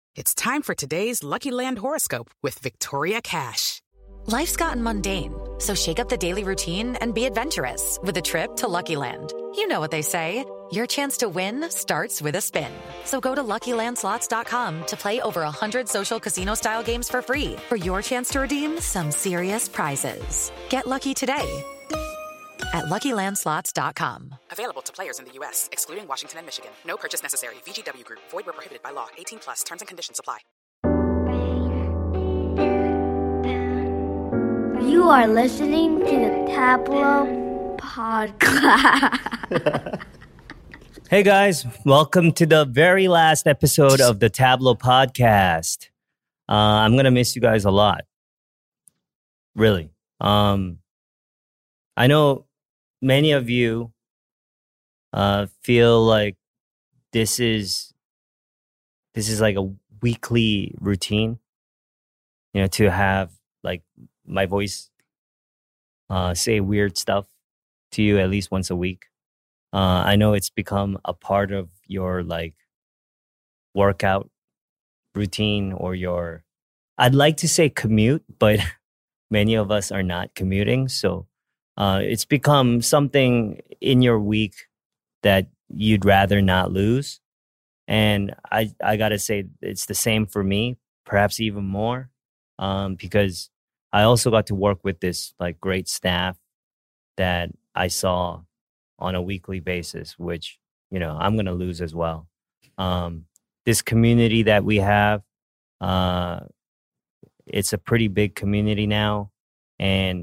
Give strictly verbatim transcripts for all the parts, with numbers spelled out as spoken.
It's time for today's Lucky Land horoscope with Victoria Cash. Life's gotten mundane, so shake up the daily routine and be adventurous with a trip to Lucky Land. You know what they say, your chance to win starts with a spin. So go to Lucky Land Slots dot com to play over one hundred social casino-style games for free for your chance to redeem some serious prizes. Get lucky today at Lucky Land Slots dot com. Available to players in the U S, excluding Washington and Michigan. No purchase necessary. V G W Group. Void where prohibited by law. eighteen plus. Terms and conditions apply. You are listening to the Tableau Podcast. Hey guys, welcome to the very last episode of the Tableau Podcast. Uh, I'm going to miss you guys a lot. Really. Um, I know many of you uh, feel like this is this is like a weekly routine, you know, to have like my voice uh, say weird stuff to you at least once a week. Uh, I know it's become a part of your like workout routine or your, I'd like to say commute, but many of us are not commuting. So uh, it's become something in your week that you'd rather not lose. And I, I got to say it's the same for me, perhaps even more, um, because I also got to work with this like great staff that I saw on a weekly basis, which, you know, I'm going to lose as well. Um, this community that we have, uh, it's a pretty big community now, and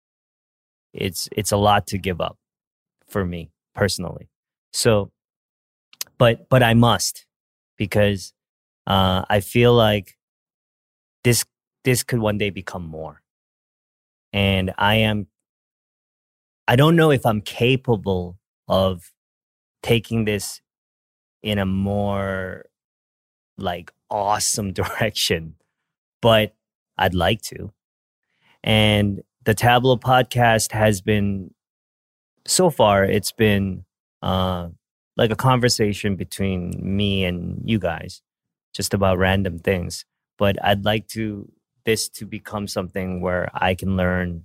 it's it's a lot to give up for me personally. So, but but I must, because uh, I feel like this this could one day become more, and I am. I don't know if I'm capable of taking this in a more like awesome direction, but I'd like to. And the Tableau Podcast has been, so far, it's been uh, like a conversation between me and you guys, just about random things. But I'd like to this to become something where I can learn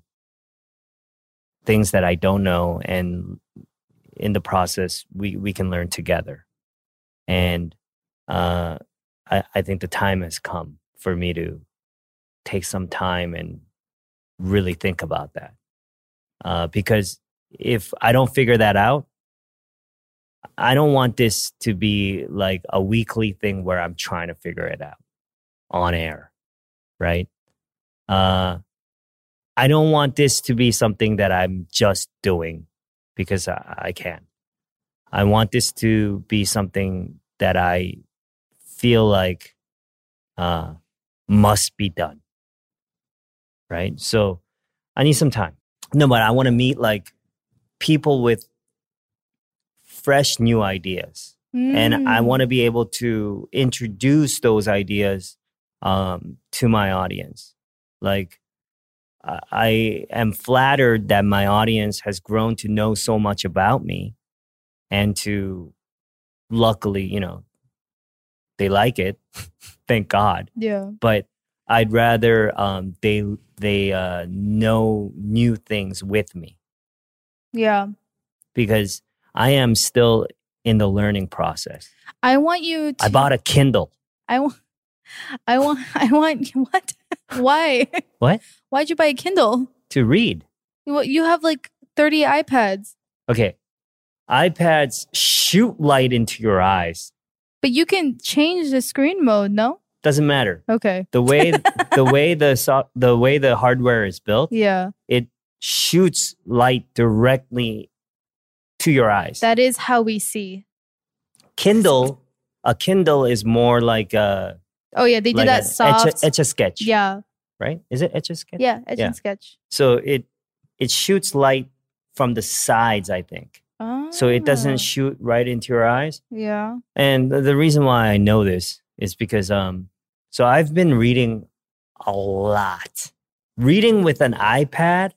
things that I don't know, and in the process, we, we can learn together. And uh, I, I think the time has come for me to take some time and really think about that. Uh, because if I don't figure that out, I don't want this to be like a weekly thing where I'm trying to figure it out on air, right? Uh, I don't want this to be something that I'm just doing because I, I can. I want this to be something that I feel like uh, must be done, right? So I need some time. No, but I want to meet like people with fresh new ideas. Mm. And I want to be able to introduce those ideas um, to my audience. Like, I am flattered that my audience has grown to know so much about me, and to, luckily, you know, they like it. Thank God. Yeah. But I'd rather um, they they uh, know new things with me. Yeah. Because I am still in the learning process. I want you to... I bought a Kindle. I want... I want... I want... What? Why? What? Why'd you buy a Kindle? To read. Well, you have like thirty iPads. Okay. iPads shoot light into your eyes. But you can change the screen mode, no? Doesn't matter. Okay. The way the way the so, the way the hardware is built, yeah, it shoots light directly to your eyes. That is how we see. Kindle, a Kindle is more like a... Oh, yeah, they do like that soft... Etch a, etch a sketch. Yeah. Right? Is it Etch a Sketch? Yeah, Etch yeah. and Sketch. So it it shoots light from the sides, I think. Oh. So it doesn't shoot right into your eyes. Yeah. And the reason why I know this is because, um, so I've been reading a lot. Reading with an iPad,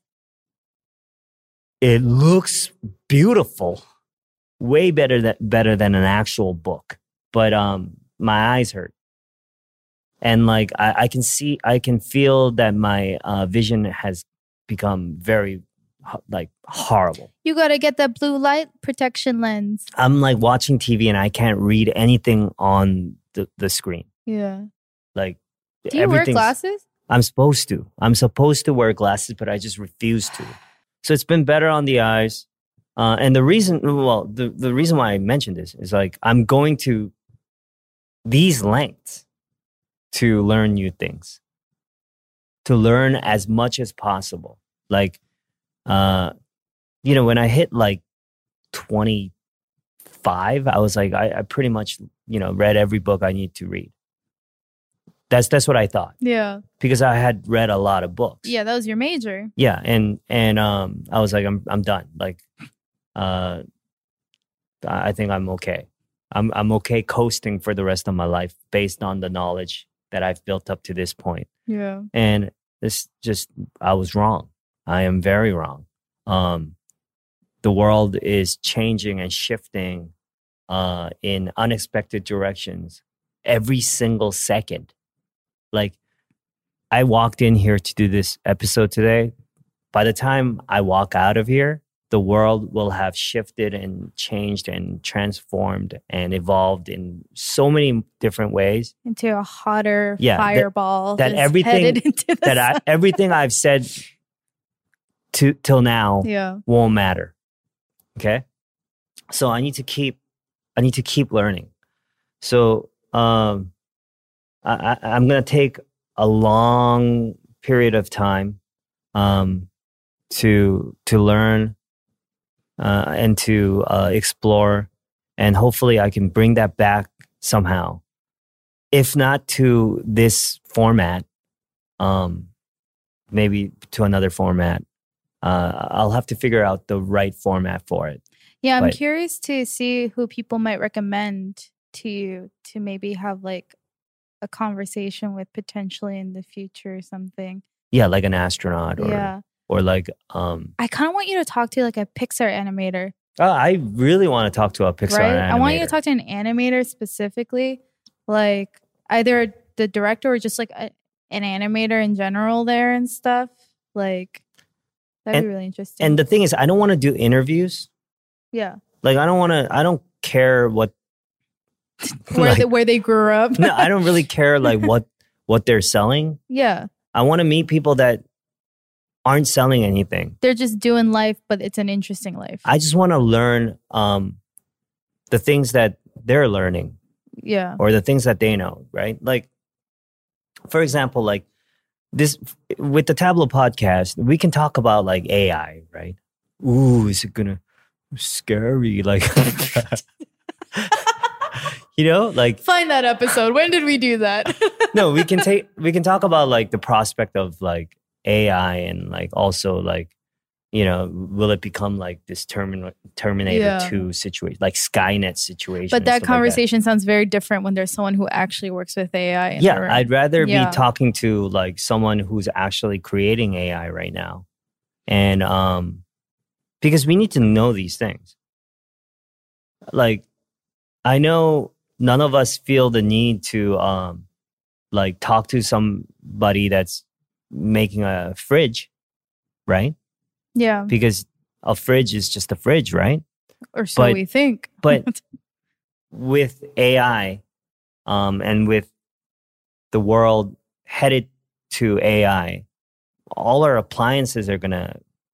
it looks beautiful. Way better than, better than an actual book. But um, my eyes hurt. And like I, I can see, I can feel that my uh, vision has become very like horrible. You got to get that blue light protection lens. I'm like watching T V and I can't read anything on the, the screen. Yeah. Like, do you wear everything's- glasses? I'm supposed to. I'm supposed to wear glasses, but I just refuse to. So it's been better on the eyes. Uh, and the reason, well, the, the reason why I mentioned this is like I'm going to these lengths to learn new things, to learn as much as possible. Like, uh, you know, when I hit like twenty-five, I was like, I, I pretty much, you know, read every book I need to read. That's that's what I thought. Yeah. Because I had read a lot of books. Yeah, that was your major. Yeah, and and um, I was like, I'm I'm done. Like, uh, I think I'm okay. I'm I'm okay coasting for the rest of my life based on the knowledge that I've built up to this point. Yeah. And this just, I was wrong. I am very wrong. Um, the world is changing and shifting uh, in unexpected directions every single second. Like, I walked in here to do this episode today. By the time I walk out of here, the world will have shifted and changed and transformed and evolved in so many different ways. Into a hotter Yeah, that- fireball. that just everything- headed into the That I, sun. everything I've said to till now Yeah. won't matter. Okay, so I need to keep, I need to keep learning. So um, I, I, I'm gonna take a long period of time um, to to learn uh, and to uh, explore, and hopefully I can bring that back somehow. If not to this format, um, maybe to another format. Uh, I'll have to figure out the right format for it. Yeah, I'm But- curious to see who people might recommend to you to maybe have like a conversation with potentially in the future or something. Yeah, like an astronaut or Yeah. or like um. I kind of want you to talk to like a Pixar animator, Oh, I really want to talk to a Pixar right? animator. I want you to talk to an animator specifically, like either the director or just like a, an animator in general there and stuff. Like that'd be really interesting. And the thing is, I don't want to do interviews. yeah, Like I don't want to. I don't care what. where like, they, where they grew up. no, I don't really care like what what they're selling. Yeah, I want to meet people that aren't selling anything. they're just doing life, but it's an interesting life. I just want to learn um, the things that they're learning yeah, or the things that they know, right? Like, for example, like this with the Tableau podcast, we can talk about like A I, right? Ooh, is it gonna scary? Like, you know, like find that episode. When did we do that? no, we can take we can talk about like the prospect of like A I and like also like, you know, will it become like this Termin- Terminator Yeah. two situation, like Skynet situation? But and that stuff like conversation sounds very different when there's someone who actually works with A I. in the Yeah, room. I'd rather Yeah. be talking to like someone who's actually creating A I right now. And um because we need to know these things. Like I know none of us feel the need to um like talk to somebody that's making a fridge, right? yeah, Because a fridge is just a fridge, right? or so but- we think. But with A I um, and with the world headed to A I, all our appliances are going to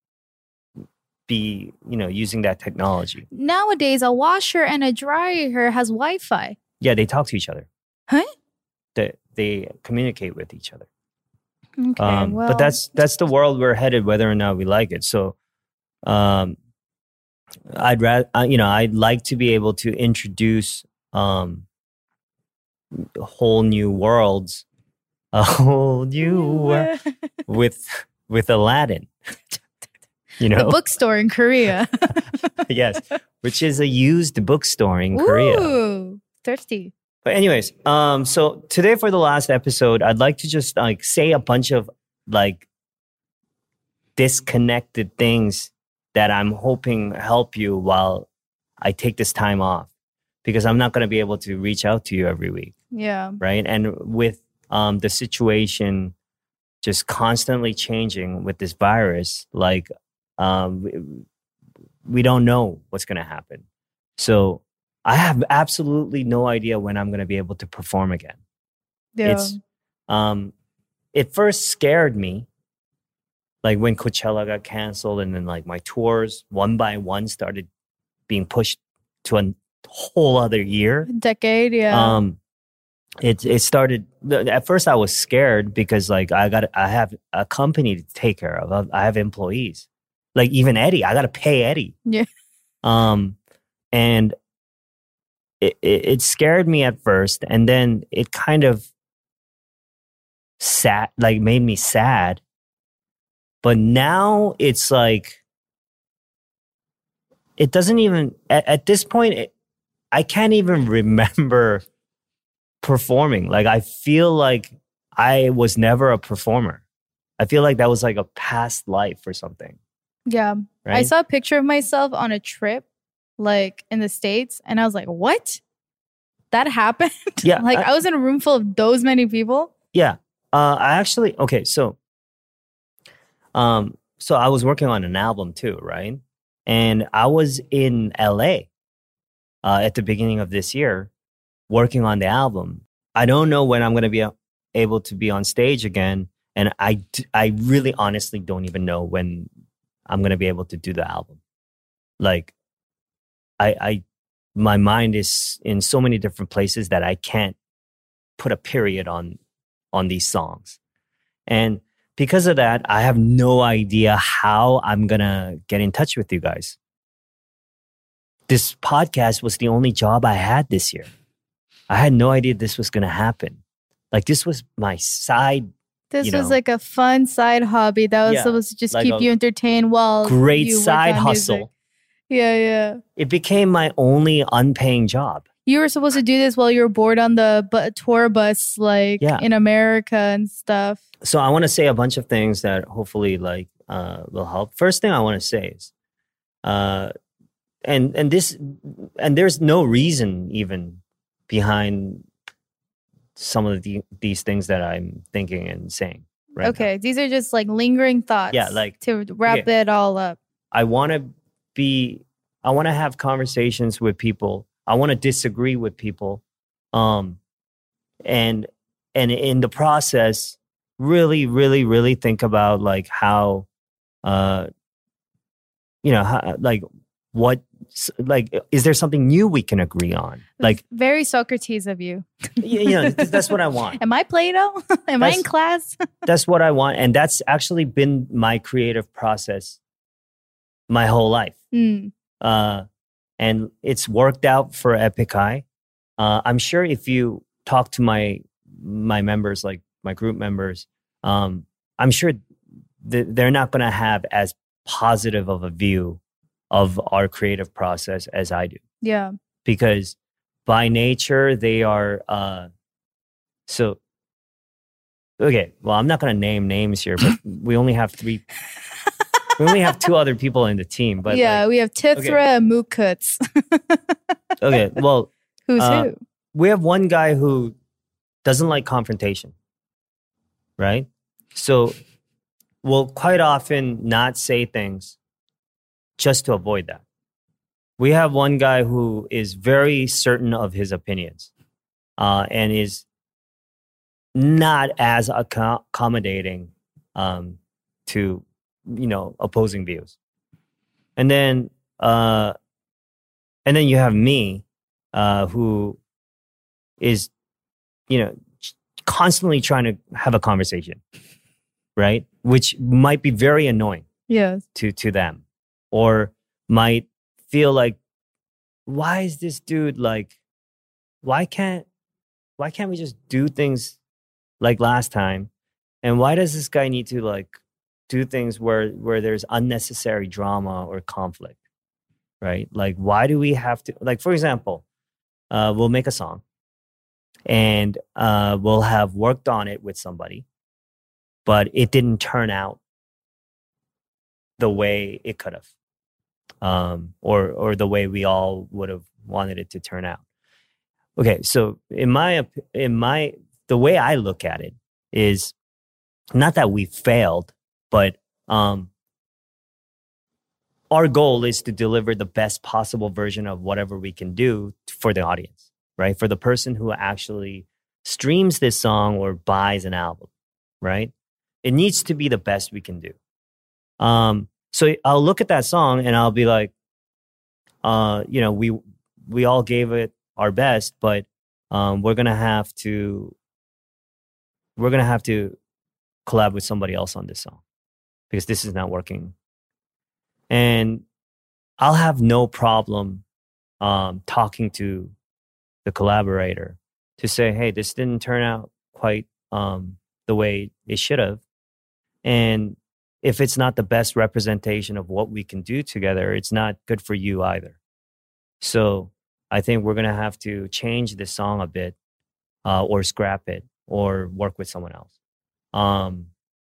be, you know, using that technology. Nowadays, a washer and a dryer has Wi-Fi. Yeah, they talk to each other. Huh? They, they communicate with each other. Okay, Um, well, but that's that's the world we're headed, whether or not we like it. So, um, I'd rather, you know, I'd like to be able to introduce um, whole new worlds, a whole new world with with Aladdin. You the know, bookstore in Korea. yes, which is a used bookstore in Korea. Ooh, thirsty. But anyways, um, so today for the last episode, I'd like to just like say a bunch of like disconnected things that I'm hoping help you while I take this time off, because I'm not going to be able to reach out to you every week, Yeah. right? And with um, the situation just constantly changing with this virus, like um, we, we don't know what's going to happen. So I have absolutely no idea when I'm going to be able to perform again. Yeah. It's um, it first scared me, like when Coachella got canceled, and then like my tours one by one started being pushed to a whole other year. Decade, yeah. Um, it it started. At first, I was scared because like I got I have a company to take care of. I have employees, like even Eddie. I got to pay Eddie. Yeah. Um, and it, it it scared me at first, and then it kind of sad, like made me sad. But now it's like it doesn't even at, at this point. It, I can't even remember performing. Like I feel like I was never a performer. I feel like that was like a past life or something. Yeah. Right? I saw a picture of myself on a trip, like in the States, and I was like, what? That happened? Yeah. Like I, I was in a room full of those many people? Yeah. Uh, I actually, okay, so, um, so I was working on an album too, right? And I was in L A uh, at the beginning of this year working on the album. I don't know when I'm going to be able to be on stage again. And I, I really honestly don't even know when I'm going to be able to do the album. Like, I, I, my mind is in so many different places that I can't put a period on, on these songs. And because of that, I have no idea how I'm going to get in touch with you guys. This podcast was the only job I had this year. I had no idea this was going to happen. Like this was my side. This you was know, like a fun side hobby that was Yeah, supposed to just like keep a you entertained while great you worked side on hustle. music. Yeah, yeah. It became my only unpaying job. You were supposed to do this while you were bored on the bu- tour bus, like Yeah. in America and stuff. So I want to say a bunch of things that hopefully like uh, will help. First thing I want to say is, uh, and and this and there's no reason even behind some of the, these things that I'm thinking and saying. Right Okay, now. these are just like lingering thoughts. Yeah, like- to wrap okay. it all up. I want to be. I want to have conversations with people. I want to disagree with people, um, and and in the process, really, really, really think about like how, uh, you know, how, like what, like, is there something new we can agree on? Like, Very Socrates of you. you you know, th- that's what I want. Am I Plato? Am I in That's- class? That's what I want, and that's actually been my creative process my whole life. Hmm. Uh, and it's worked out for Epic High. Uh, I'm sure if you talk to my my members, like my group members, um, I'm sure th- they're not going to have as positive of a view of our creative process as I do, Yeah. because by nature they are. Uh, so, okay, well, I'm not going to name names here, but we only have three. We only have two other people in the team, but yeah, like, we have Tithra okay. and Mookuts. okay, well, Who's Uh, who? we have one guy who doesn't like confrontation, right? So we'll quite often not say things just to avoid that. We have one guy who is very certain of his opinions uh, and is not as acco- accommodating um, to, you know, opposing views. And then, uh, and then you have me, uh, who is, you know, constantly trying to have a conversation, right? Which might be very annoying Yes. to to them, or might feel like, why is this dude like, why can't why can't we just do things like last time? And why does this guy need to like do things where where there's unnecessary drama or conflict, right? Like, why do we have to, like, for example, uh, we'll make a song and uh, we'll have worked on it with somebody, but it didn't turn out the way it could have, um, or or the way we all would have wanted it to turn out. Okay, so in my op- in my the way I look at it is not that we failed, but um, our goal is to deliver the best possible version of whatever we can do for the audience, right? For the person who actually streams this song or buys an album, right? It needs to be the best we can do. Um, so I'll look at that song and I'll be like, uh, you know, we we all gave it our best, but um, we're gonna have to we're gonna have to collab with somebody else on this song because this is not working. And I'll have no problem um, talking to the collaborator to say, hey, this didn't turn out quite um, the way it should have. And if it's not the best representation of what we can do together, it's not good for you either. So I think we're going to have to change this song a bit uh, or scrap it or work with someone else. Um,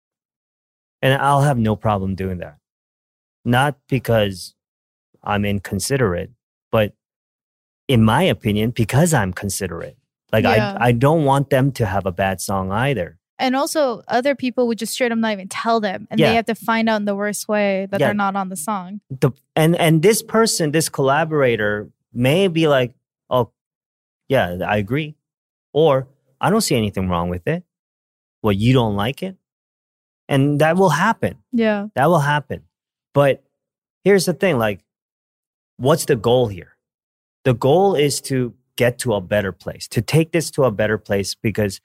and I'll have no problem doing that. Not because I'm inconsiderate, but in my opinion, because I'm considerate. Like, Yeah. I, I don't want them to have a bad song either. And also, other people would just straight up not even tell them, and Yeah. they have to find out in the worst way that Yeah. they're not on the song. The, and, and this person, this collaborator may be like, oh, yeah, I agree. Or, I don't see anything wrong with it. Well, you don't like it? And that will happen. Yeah, That will happen. But here's the thing, like, what's the goal here? The goal is to get to a better place, to take this to a better place because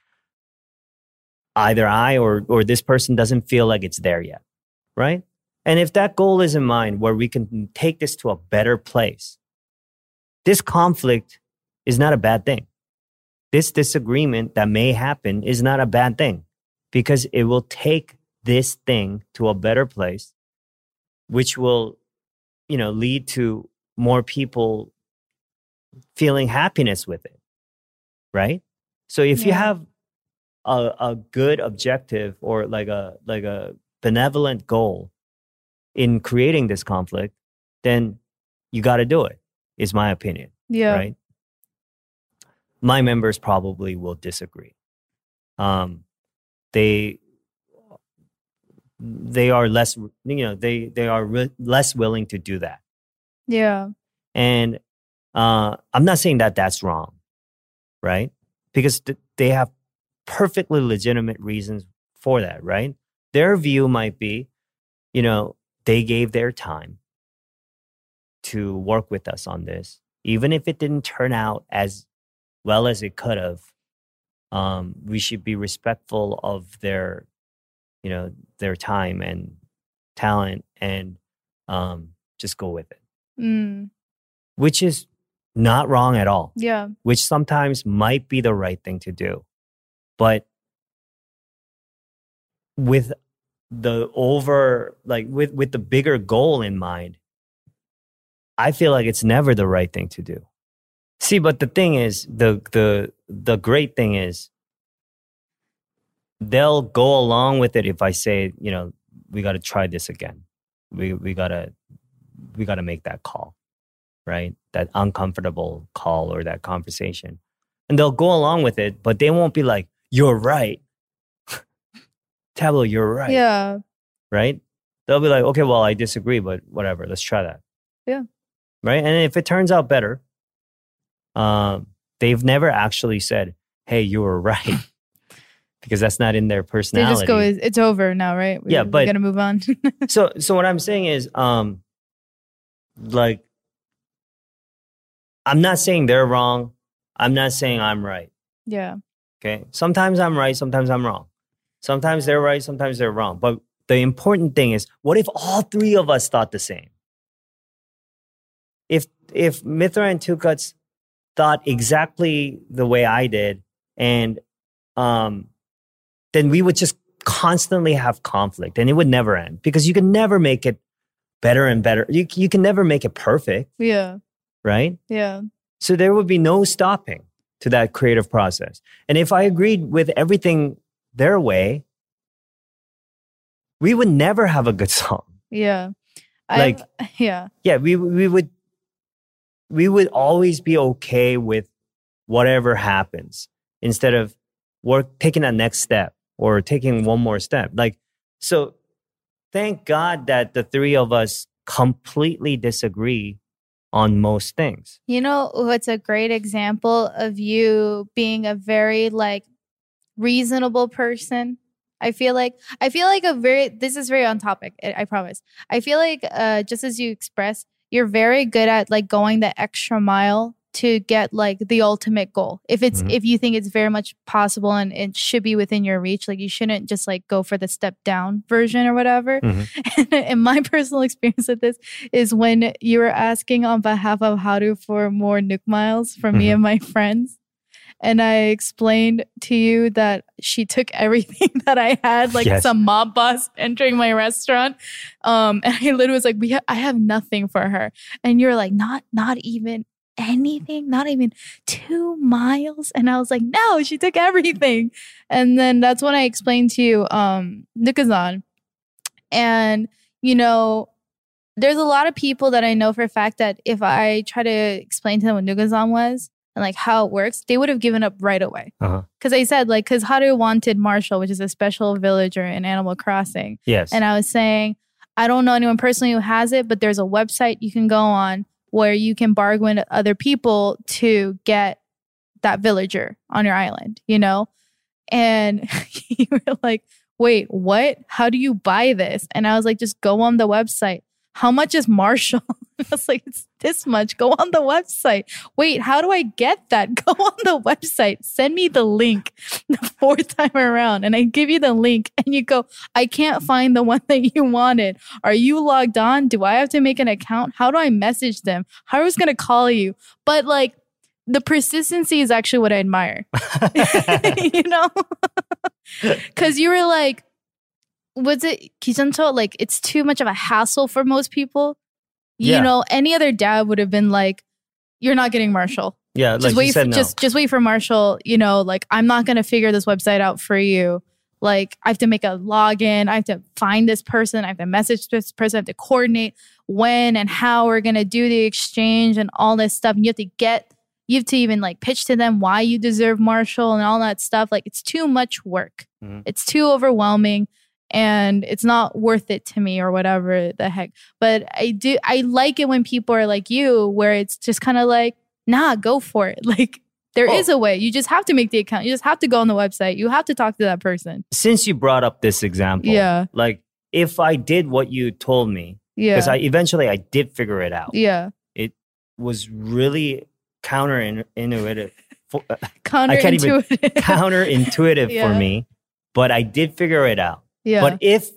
either I or or this person doesn't feel like it's there yet, right? And if that goal is in mind where we can take this to a better place, this conflict is not a bad thing. This disagreement that may happen is not a bad thing because it will take this thing to a better place, which will, you know, lead to more people feeling happiness with it, right? So if you Yeah. have a, a good objective or like a like a benevolent goal in creating this conflict, then you got to do it, is my opinion, yeah, right? My members probably will disagree. Um, they they are less, you know, they they are re- less willing to do that. yeah, And uh, I'm not saying that that's wrong, right? Because th- they have perfectly legitimate reasons for that, right? Their view might be, you know, they gave their time to work with us on this, even if it didn't turn out as well as it could have. Um, we should be respectful of their, you know, their time and talent, and um, just go with it, mm, which is not wrong at all. yeah, Which sometimes might be the right thing to do. But with the over, like with, with the bigger goal in mind, I feel like it's never the right thing to do. See, but the thing is, the the the great thing is they'll go along with it if I say, you know, we got to try this again. We we gotta we gotta make that call, right? That uncomfortable call or that conversation, and they'll go along with it, but they won't be like, "You're right, Tablo, you're right." yeah, Right? They'll be like, "Okay, well, I disagree, but whatever. Let's try that." Yeah. Right? And if it turns out better, um, they've never actually said, "Hey, you were right," because that's not in their they personality. just go, "It's it's over now, right? We, Yeah, we but- gotta move on." so so what I'm saying is um like I'm not saying they're wrong. I'm not saying I'm right. Yeah, Okay? Sometimes I'm right, sometimes I'm wrong. Sometimes they're right, sometimes they're wrong. But the important thing is, what if all three of us thought the same? If if Mithra and Two Cuts thought exactly the way I did, and um then we would just constantly have conflict and it would never end because you can never make it better and better. You, you can never make it perfect, yeah, right? yeah, So there would be no stopping to that creative process. And if I agreed with everything their way, we would never have a good song. yeah. Like- I've- yeah, Yeah, we we would we would always be okay with whatever happens instead of work, taking that next step or taking one more step. Like, so thank God that the three of us completely disagree on most things. You know what's a great example of you being a very like reasonable person? I feel like I feel like a very this is very on topic, I, I promise. I feel like uh just as you expressed, you're very good at like going the extra mile to get like the ultimate goal. If it's Mhm. if you think it's very much possible and it should be within your reach, like you shouldn't just like go for the step down version or whatever. Mhm. And, and my personal experience with this is when you were asking on behalf of Haru for more Nook miles from me Mhm. and my friends. And I explained to you that she took everything that I had, like Yes. some mob boss entering my restaurant. Um, and I literally was like, "We, ha- I have nothing for her." And you're like, "Not, not even anything, not even two miles." And I was like, "No, she took everything." And then that's when I explained to you, um, Nukazan. And you know, there's a lot of people that I know for a fact that if I try to explain to them what Nukazan was and like how it works, they would have given up right away. Uh-huh. Because I said like, because Haru wanted Marshall, which is a special villager in Animal Crossing. Yes. And I was saying, I don't know anyone personally who has it, but there's a website you can go on where you can bargain with other people to get that villager on your island, you know? And you were like, "Wait, what? How do you buy this?" And I was like, "Just go on the website." "How much is Marshall?" I was like, "It's this much. Go on the website." "Wait, how do I get that?" "Go on the website. Send me the link." The fourth time around. And I give you the link and you go, "I can't find the one that you wanted. Are you logged on? Do I have to make an account? How do I message them? How is going to call you?" But like, the persistency is actually what I admire. You know? Because you were like, was it Kijanto? Like, it's too much of a hassle for most people. You Yeah. know, any other dad would have been like, "You're not getting Marshall. yeah, Just like wait you said, for no. just just wait for Marshall." You know, like, "I'm not gonna figure this website out for you. Like, I have to make a login. I have to find this person. I have to message this person. I have to coordinate when and how we're gonna do the exchange and all this stuff. And you have to get, you have to even like pitch to them why you deserve Marshall and all that stuff. Like, it's too much work. Mhm. It's too overwhelming. And it's not worth it to me," or whatever the heck. But I do, I like it when people are like you, where it's just kind of like, "Nah, go for it." Like, there Oh. is a way. You just have to make the account. You just have to go on the website. You have to talk to that person. Since you brought up this example, Yeah. like if I did what you told me, Yeah. because I eventually I did figure it out. yeah. It was really counterintuitive. For, uh, Counterintuitive. can't even- counterintuitive for Yeah. me, but I did figure it out. yeah. But if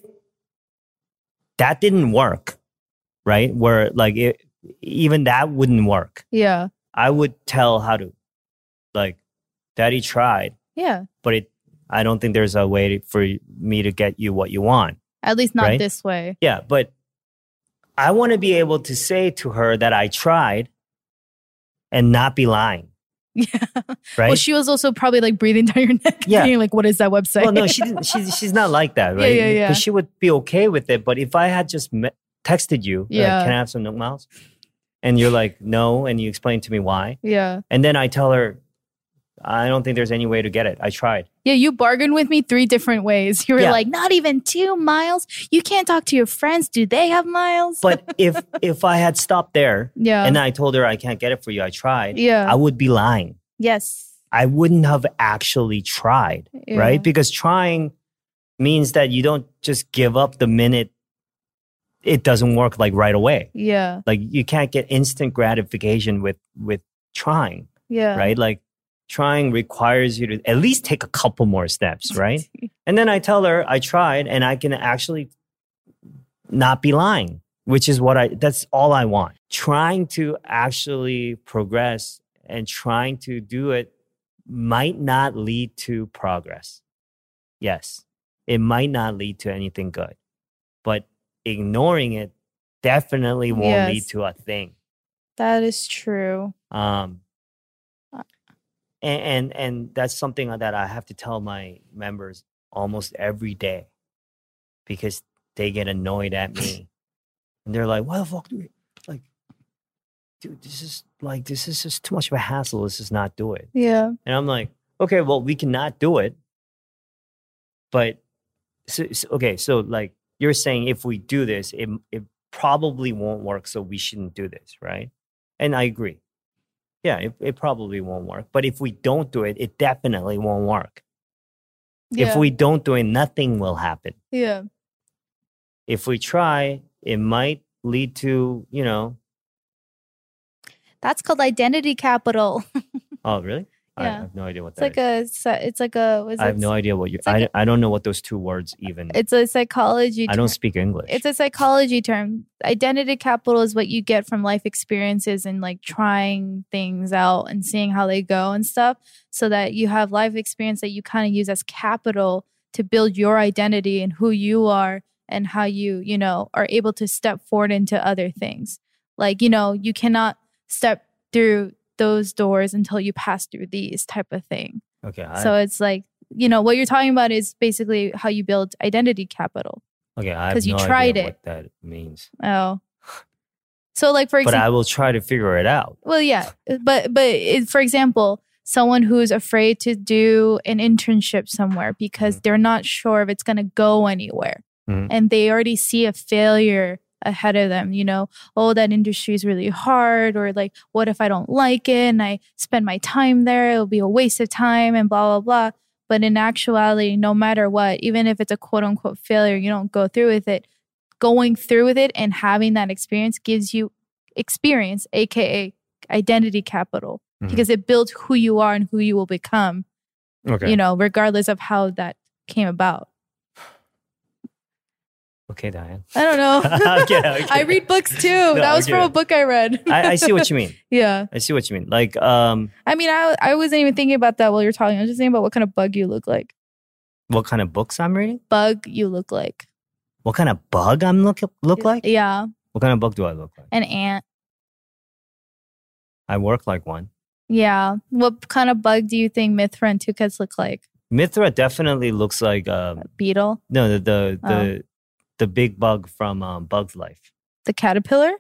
that didn't work, right? Where like it, even that wouldn't work, yeah. I would tell how to, like, "Daddy tried, Yeah. but it. I don't think there's a way to, for me to get you what you want." At least not Right? this way. Yeah, but I want to be able to say to her that I tried and not be lying, Yeah. right? Well, she was also probably like breathing down your neck. Yeah. Being like, "What is that website?" Well, no, she didn't, she's she's not like that, right? Yeah, yeah, yeah. Because she would be okay with it. But if I had just me- texted you, like, Yeah. "Can I have some Nook Miles?" And you're like, "No," and you explain to me why, Yeah. and then I tell her, "I don't think there's any way to get it. I tried." Yeah, you bargained with me three different ways. You were Yeah. like, "Not even two miles? You can't talk to your friends. Do they have miles?" But if if I had stopped there yeah. and then I told her I can't get it for you, I tried, Yeah. I would be lying. yes. I wouldn't have actually tried, Yeah. right? Because trying means that you don't just give up the minute it doesn't work, like right away. Yeah. Like you can't get instant gratification with with trying, Yeah. right? Like trying requires you to at least take a couple more steps, right? And then I tell her I tried and I can actually not be lying, which is what I, that's all I want. Trying to actually progress and trying to do it might not lead to progress. Yes, it might not lead to anything good, but ignoring it definitely won't Yes. lead to a thing. That is true. Um, and, and and that's something that I have to tell my members almost every day because they get annoyed at me, and they're like, "What the fuck do we like, dude? This is like this is just too much of a hassle. Let's just not do it." Yeah. And I'm like, okay, well, we cannot do it. But, so, so- okay, so like you're saying if we do this, it, it probably won't work, so we shouldn't do this, right? And I agree. Yeah, it, it probably won't work. But if we don't do it, it definitely won't work. Yeah. If we don't do it, nothing will happen. yeah. If we try, it might lead to, you know, That's called identity capital. oh, really? I Yeah. have no idea what It's that like is. a, it's like a, what is I have it? no idea what you, it's like I, I don't know what those two words even, It's a psychology I don't term. speak English. It's a psychology term. Identity capital is what you get from life experiences and like trying things out and seeing how they go and stuff, so that you have life experience that you kind of use as capital to build your identity and who you are and how you, you know, are able to step forward into other things. Like, you know, you cannot step through those doors until you pass through these type of thing. okay. I, So it's like, you know, what you're talking about is basically how you build identity capital. okay. I have 'cause you no tried idea it. what that means. Oh. So like, for But example, I will try to figure it out. well, yeah, but but it, for example, someone who's afraid to do an internship somewhere because Mhm. they're not sure if it's going to go anywhere, Mhm. and they already see a failure ahead of them. You know, oh, that industry is really hard, or like, what if I don't like it and I spend my time there? It'll be a waste of time, and blah blah blah. But in actuality, no matter what, even if it's a quote unquote failure, you don't go through with it. Going through with it and having that experience gives you experience, aka identity capital, Mhm. because it builds who you are and who you will become, Okay. you know, regardless of how that came about. Okay, Diane. I don't know. Okay, okay. I read books too. that was okay. from a book I read. I, I see what you mean. Yeah. I see what you mean. Like, um, I mean, I, I wasn't even thinking about that while you were talking. I was just thinking about what kind of bug you look like. what kind of books I'm reading? Bug you look like. What kind of bug I'm look look like? Yeah. What kind of bug do I look like? An ant. I work like one. Yeah. What kind of bug do you think Mithra and Tukas look like? Mithra definitely looks like um, A beetle? no the the Oh. the, the big bug from um, Bug's Life. The caterpillar?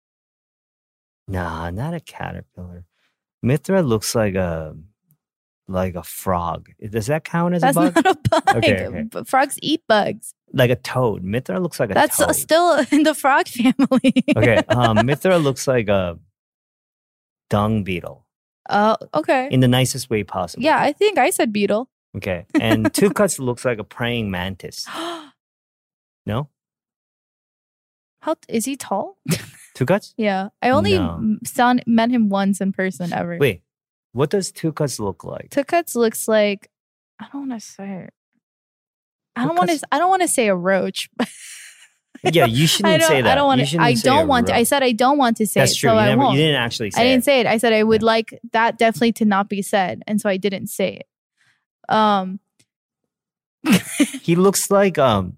Nah, not a caterpillar. Mithra looks like a like a frog. Does that count as That's a bug? not a bug. Okay, okay. But frogs eat bugs. Like a toad. Mithra looks like a That's toad. still in the frog family. Okay, um, Mithra looks like a dung beetle Oh, okay. in the nicest way possible. Yeah, I think I said beetle. Okay, and Two Cuts looks like a praying mantis. No, How is he tall? Two Cuts. Yeah, I only No. m- sound, met him once in person ever. Wait, what does Two Cuts look like? Tukuts looks like, I don't want to say it. I don't want Tukuts- to. I don't want to say a roach. Yeah, you I shouldn't don't. say that. I don't want You to. shouldn't I say a don't want to. I roach. said I don't want to say That's it, true. so you, I never, won't. you didn't actually say I didn't it. say it. I said I would Yeah. like that definitely to not be said, and so I didn't say it. Um, He looks like um.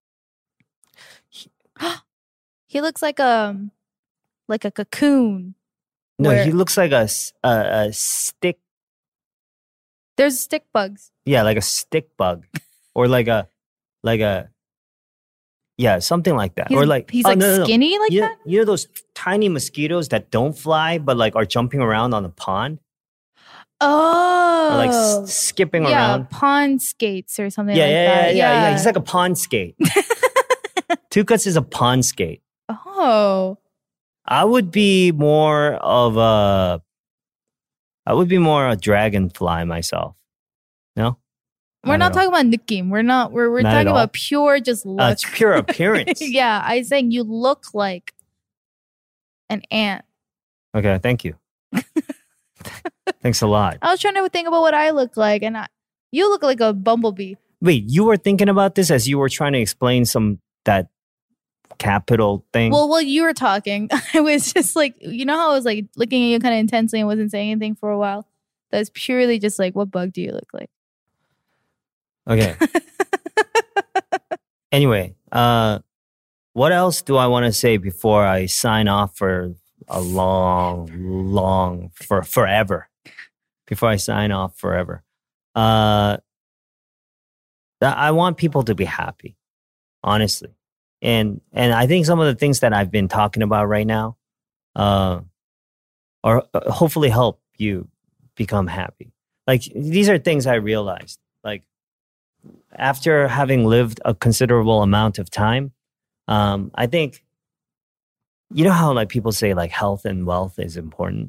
he looks like um, like a cocoon. No, Where- he looks like a, s- a, a stick. There's stick bugs. Yeah, like a stick bug, or like a like a yeah, something like that. He's, or like he's oh, like no, no, no. skinny like you, that. you know those tiny mosquitoes that don't fly but like are jumping around on the pond Oh, or like s- skipping yeah, around. pond skates or something Yeah, like yeah, that. yeah, yeah, yeah. He's like a pond skate. Two Cuts is a pond skate. Oh, I would be more of a. I would be more a dragonfly myself. No, we're not at all. talking about Nikim. We're not. We're we're Not at talking all. about pure just Uh, look. it's pure appearance. Yeah, I was saying you look like an ant. Okay, thank you. Thanks a lot. I was trying to think about what I look like, and I, you look like a bumblebee. Wait, you were thinking about this as you were trying to explain some that capital thing? Well, while you were talking, I was just like, you know how I was like looking at you kind of intensely and wasn't saying anything for a while. That's purely just like, what bug do you look like? Okay. Anyway, uh, what else do I want to say before I sign off for a long, long, for forever? Before I sign off forever. Uh, that I want people to be happy, honestly. And and I think some of the things that I've been talking about right now uh, are uh, hopefully help you become happy. like these are things I realized. Like after having lived a considerable amount of time, um, I think, you know how like people say like health and wealth is important?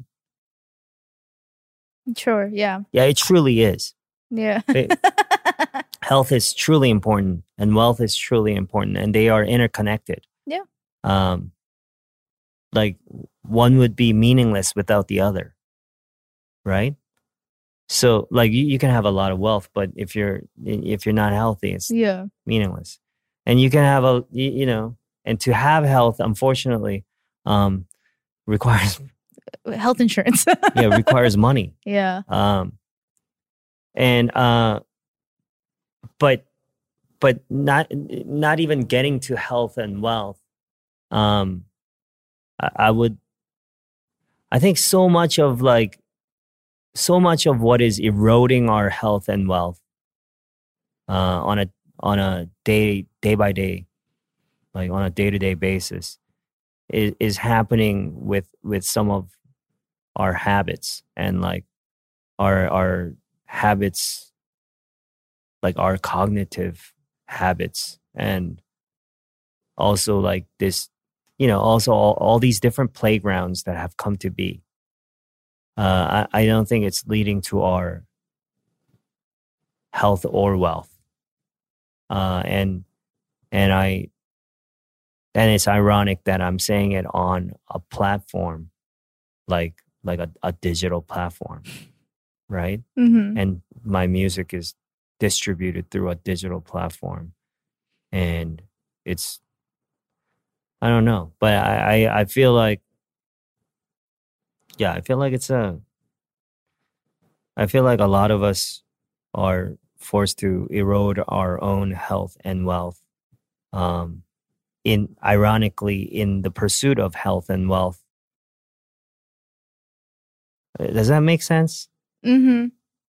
Sure. Yeah. Yeah, it truly is. Yeah. It- health is truly important and wealth is truly important, and they are interconnected. Yeah. Um, like one would be meaningless without the other, right? So like you, you can have a lot of wealth, but if you're if you're not healthy, it's Yeah. meaningless. And you can have a you, you know, and to have health, unfortunately, um, requires Health insurance. yeah requires money. Yeah. Um, and uh, but but not not even getting to health and wealth. Um, I, I would. I think so much of like, so much of what is eroding our health and wealth, uh, on a on a day day by day, like on a day to day basis, is is happening with with some of our habits and like our our habits, like our cognitive habits, and also like this, you know, also all, all these different playgrounds that have come to be. Uh, I, I don't think it's leading to our health or wealth. Uh, and and I and it's ironic that I'm saying it on a platform like like a, a digital platform, right? Mm-hmm. And my music is distributed through a digital platform, and it's, I don't know, but I, I, I feel like, yeah, I feel like it's a, I feel like a lot of us are forced to erode our own health and wealth, um, in ironically in the pursuit of health and wealth. Does that make sense? Mm-hmm.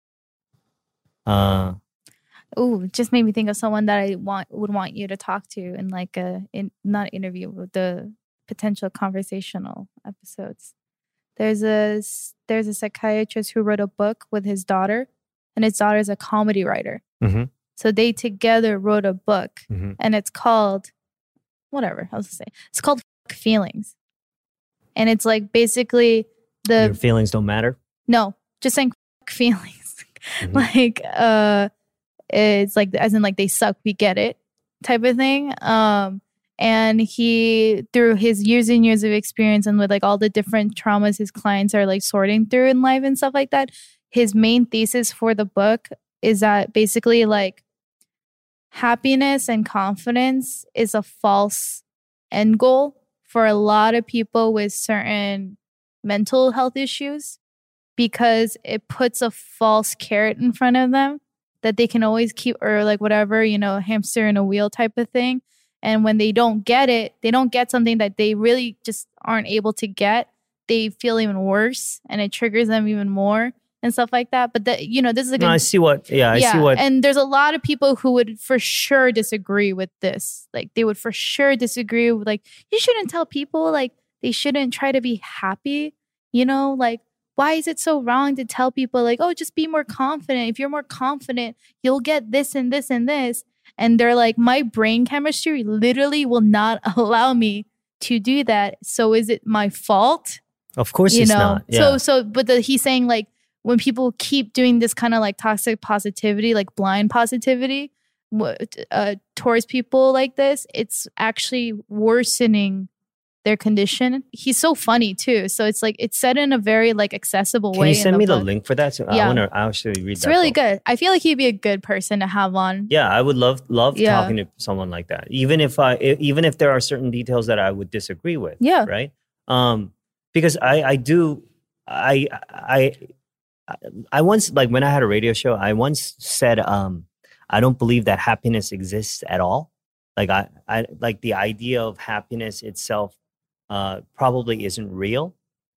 Uh, Ooh, just made me think of someone that I want would want you to talk to in like a in not interview, but the potential conversational episodes. There's a s- there's a psychiatrist who wrote a book with his daughter, and his daughter is a comedy writer. mhm, So they together wrote a book, mhm. and it's called whatever I was gonna say. It's called Fuck Feelings, and it's like basically the Your feelings don't matter. no, just saying fuck feelings. Mhm. Like uh it's like as in like they suck, we get it type of thing. Um and he, through his years and years of experience and with like all the different traumas his clients are like sorting through in life and stuff like that, his main thesis for the book is that basically like happiness and confidence is a false end goal for a lot of people with certain mental health issues, because it puts a false carrot in front of them that they can always keep, or like whatever, you know, hamster in a wheel type of thing. And when they don't get it, they don't get something that they really just aren't able to get, they feel even worse and it triggers them even more and stuff like that. But that, you know, this is like No, a, I see what. Yeah, I yeah, see what. and there's a lot of people who would for sure disagree with this. Like they would for sure disagree with like, you shouldn't tell people like they shouldn't try to be happy. You know, like why is it so wrong to tell people like, oh, just be more confident. If you're more confident, you'll get this and this and this. And they're like, my brain chemistry literally will not allow me to do that. So is it my fault? Of course, You it's know, not. Yeah. so so, but the, he's saying like when people keep doing this kind of like toxic positivity, like blind positivity, w- uh, towards people like this, it's actually worsening their condition. He's so funny too, so it's like it's said in a very like accessible Can way. you send in me the book. link for that? So Yeah. I want to actually read It's that. really book. good. I feel like he'd be a good person to have on. Yeah, I would love love Yeah. talking to someone like that. Even if I e- even if there are certain details that I would disagree with. Yeah. Right. Um, because I I do I I I once, like when I had a radio show, I once said um I don't believe that happiness exists at all. Like I I like the idea of happiness itself uh probably isn't real.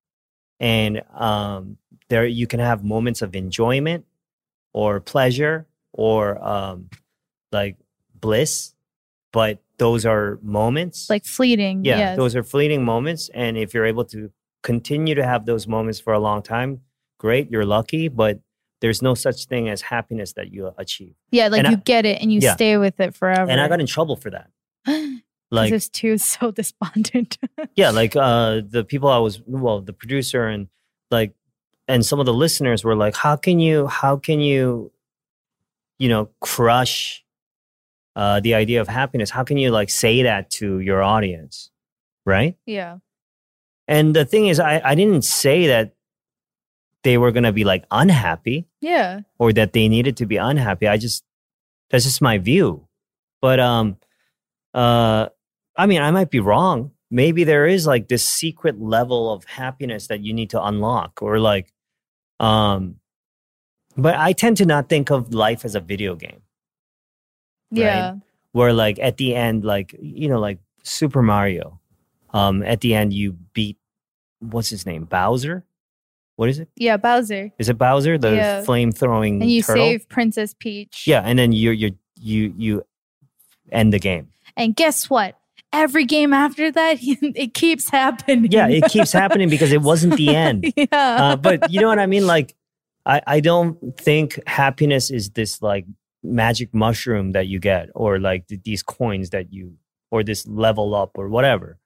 And um there you can have moments of enjoyment or pleasure or um like bliss, but those are moments. Like fleeting. Yeah, yes. those are fleeting moments. And if you're able to continue to have those moments for a long time, great, you're lucky. But there's no such thing as happiness that you achieve. Yeah, like And you I- get it and you Yeah. stay with it forever. And I got in trouble for that. Because Like, it's too so despondent. yeah, like uh, the people I was, well, the producer and like, and some of the listeners were like, how can you, how can you, you know, crush uh, the idea of happiness? How can you like say that to your audience? Right. Yeah. And the thing is, I, I didn't say that they were going to be like unhappy Yeah. or that they needed to be unhappy. I just, that's just my view. But, um, uh, I mean, I might be wrong. Maybe there is like this secret level of happiness that you need to unlock or like, um, but I tend to not think of life as a video game. Yeah. Where like at the end, like, you know, like Super Mario, um, at the end you beat, what's his name? Bowser? What is it? Yeah. Bowser. Is it Bowser? The Yeah. flame throwing And you turtle? save Princess Peach. Yeah. And then you, you, you, you end the game. And guess what? Every game after that, it keeps happening. Yeah. It keeps happening because it wasn't the end. yeah. Uh, but you know what I mean? Like, I, I don't think happiness is this like magic mushroom that you get or like th- these coins that you, or this level up or whatever.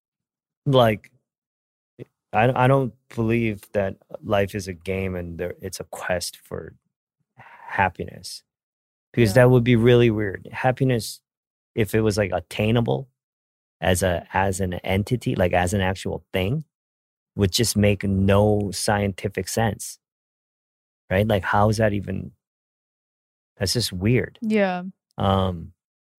Like, I, I don't believe that life is a game and there, it's a quest for happiness because Yeah. that would be really weird. Happiness, if it was like attainable as a as an entity, like as an actual thing, would just make no scientific sense, right? Like, how is that even? That's just weird. Yeah. Um,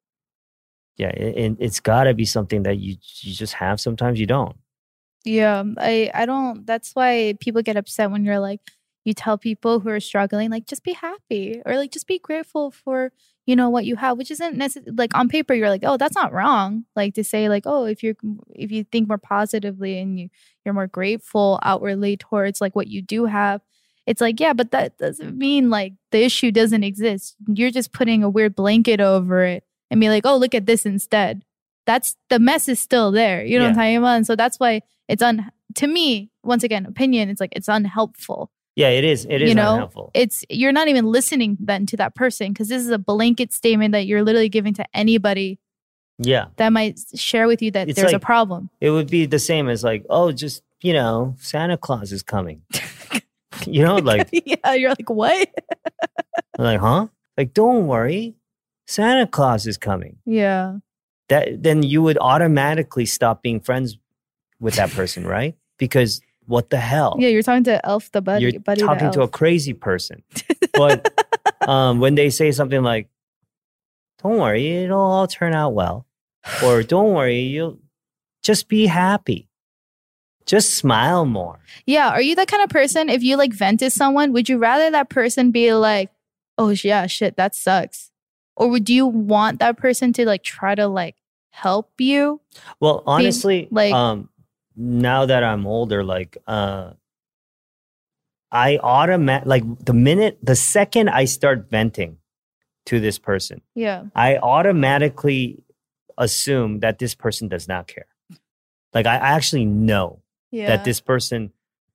yeah, it, it, it's got to be something that you you just have. Sometimes you don't. Yeah. I, I don't, that's why people get upset when you're like, you tell people who are struggling, like, just be happy or like, just be grateful for, you know, what you have, which isn't necessarily like on paper, you're like, oh, that's not wrong. Like to say like, oh, if you're, if you think more positively and you, you're more grateful outwardly towards like what you do have, it's like, yeah, but that doesn't mean like the issue doesn't exist. You're just putting a weird blanket over it and be like, oh, look at this instead. That's the mess is still there. You know what I'm Yeah. talking about? And so that's why it's un, to me, once again, opinion, it's like, it's unhelpful. Yeah, it is. It is You know, unhelpful. It's you're not even listening then to that person because this is a blanket statement that you're literally giving to anybody Yeah, that might share with you that It's there's a like- problem. it would be the same as like, oh, just you know, Santa Claus is coming. You know, like, yeah, you're like, what? like, huh? Like, don't worry, Santa Claus is coming. Yeah, That then you would automatically stop being friends with that person, right? Because what the hell? yeah. You're talking to Elf the buddy. You're buddy the talking to a elf. crazy person. But um, when they say something like, don't worry, it'll all turn out well. Or don't worry, you'll just be happy. Just smile more. Yeah, are you that kind of person? If you like vent to someone, would you rather that person be like, "Oh yeah, shit, that sucks," or would you want that person to like try to like help you? Well, honestly, like- um, now that I'm older, like uh, I automatic like the minute, the second I start venting to this person, Yeah, I automatically assume that this person does not care. Like I actually know yeah. that this person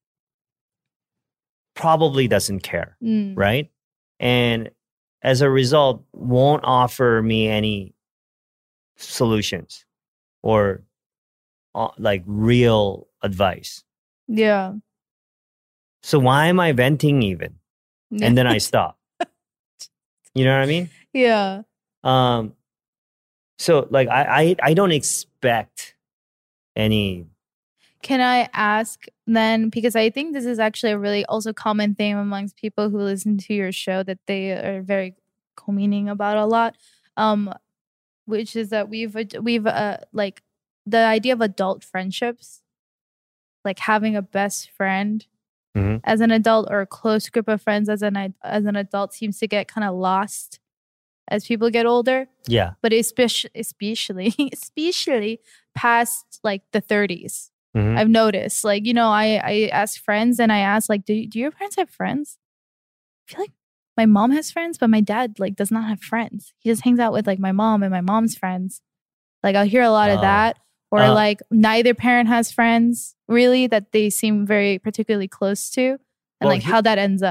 probably doesn't care, Mm. right? And as a result, won't offer me any solutions or uh, like real advice. Yeah, So why am I venting even? And then I stop. You know what I mean? yeah, Um, so like I, I I don't expect any. Can I ask then, because I think this is actually a really also common theme amongst people who listen to your show that they are very co-meaning about a lot, um, which is that we've we've uh, like the idea of adult friendships, like having a best friend Mhm. as an adult or a close group of friends as an as an adult seems to get kind of lost as people get older, Yeah, but especially especially especially past like the thirties. Mhm. I've noticed, like, you know, I, I ask friends and I ask, like, do, do your parents have friends? I feel like my mom has friends, but my dad, like, does not have friends. He just hangs out with, like, my mom and my mom's friends. Like, I'll hear a lot of Oh. that. Or, Uh. like, neither parent has friends, really, that they seem very particularly close to. And, Well, like, he- how that ends up.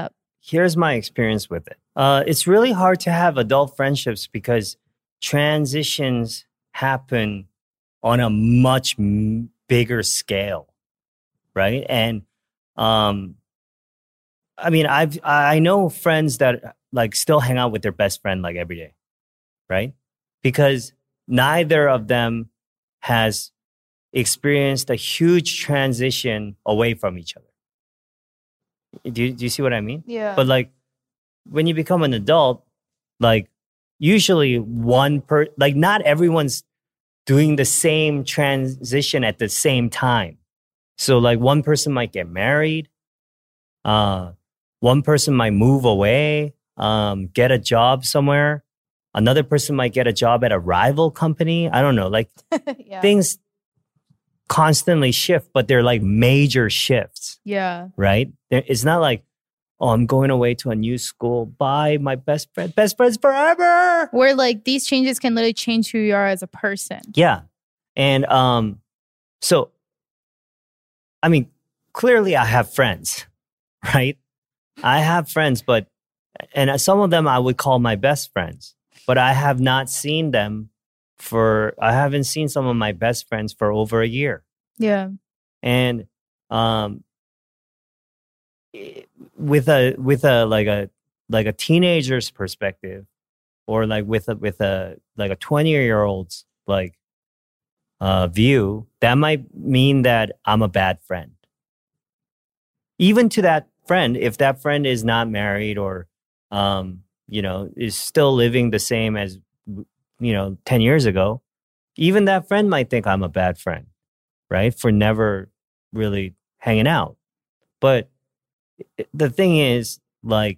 here's my experience with it. Uh, it's really hard to have adult friendships because transitions happen on a much m- bigger scale, right? And um, I mean, I've I know friends that like still hang out with their best friend like every day, right? Because neither of them has experienced a huge transition away from each other. Do you, do you see what I mean? Yeah. But like when you become an adult, like usually one per like not everyone's doing the same transition at the same time. So like one person might get married, uh, one person might move away, um, get a job somewhere. Another person might get a job at a rival company. I don't know, like yeah. things constantly shift, but they're like major shifts. Yeah. Right? It's not like, oh, I'm going away to a new school. Bye, my best friend. Best friends forever. Where like these changes can literally change who you are as a person. Yeah. And um, so, I mean, clearly I have friends, right? I have friends, but, and some of them I would call my best friends, but I have not seen them for, I haven't seen some of my best friends for over a year. Yeah. And um, with a with a like a like a teenager's perspective, or like with a with a like a twenty year old's like uh, view, that might mean that I'm a bad friend. Even to that friend, if that friend is not married or um, you know is still living the same as you know ten years ago, even that friend might think I'm a bad friend, right? For never really hanging out. But the thing is, like,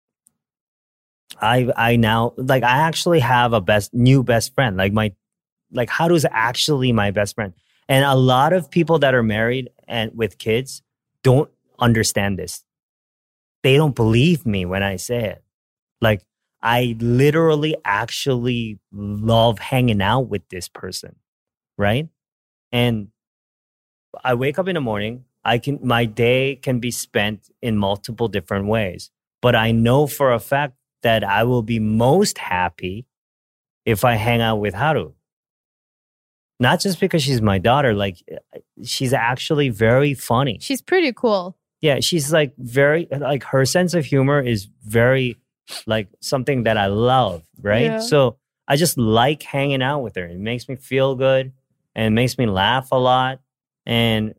I I now like I actually have a best new best friend. Like my like Haru's actually my best friend. And a lot of people that are married and with kids don't understand this. They don't believe me when I say it. Like I literally actually love hanging out with this person, right? And I wake up in the morning, I can my day can be spent in multiple different ways. But I know for a fact that I will be most happy if I hang out with Haru. Not just because she's my daughter, like she's actually very funny. She's pretty cool. Yeah, she's like very, like her sense of humor is very like something that I love, right? Yeah. So I just like hanging out with her. It makes me feel good and it makes me laugh a lot. And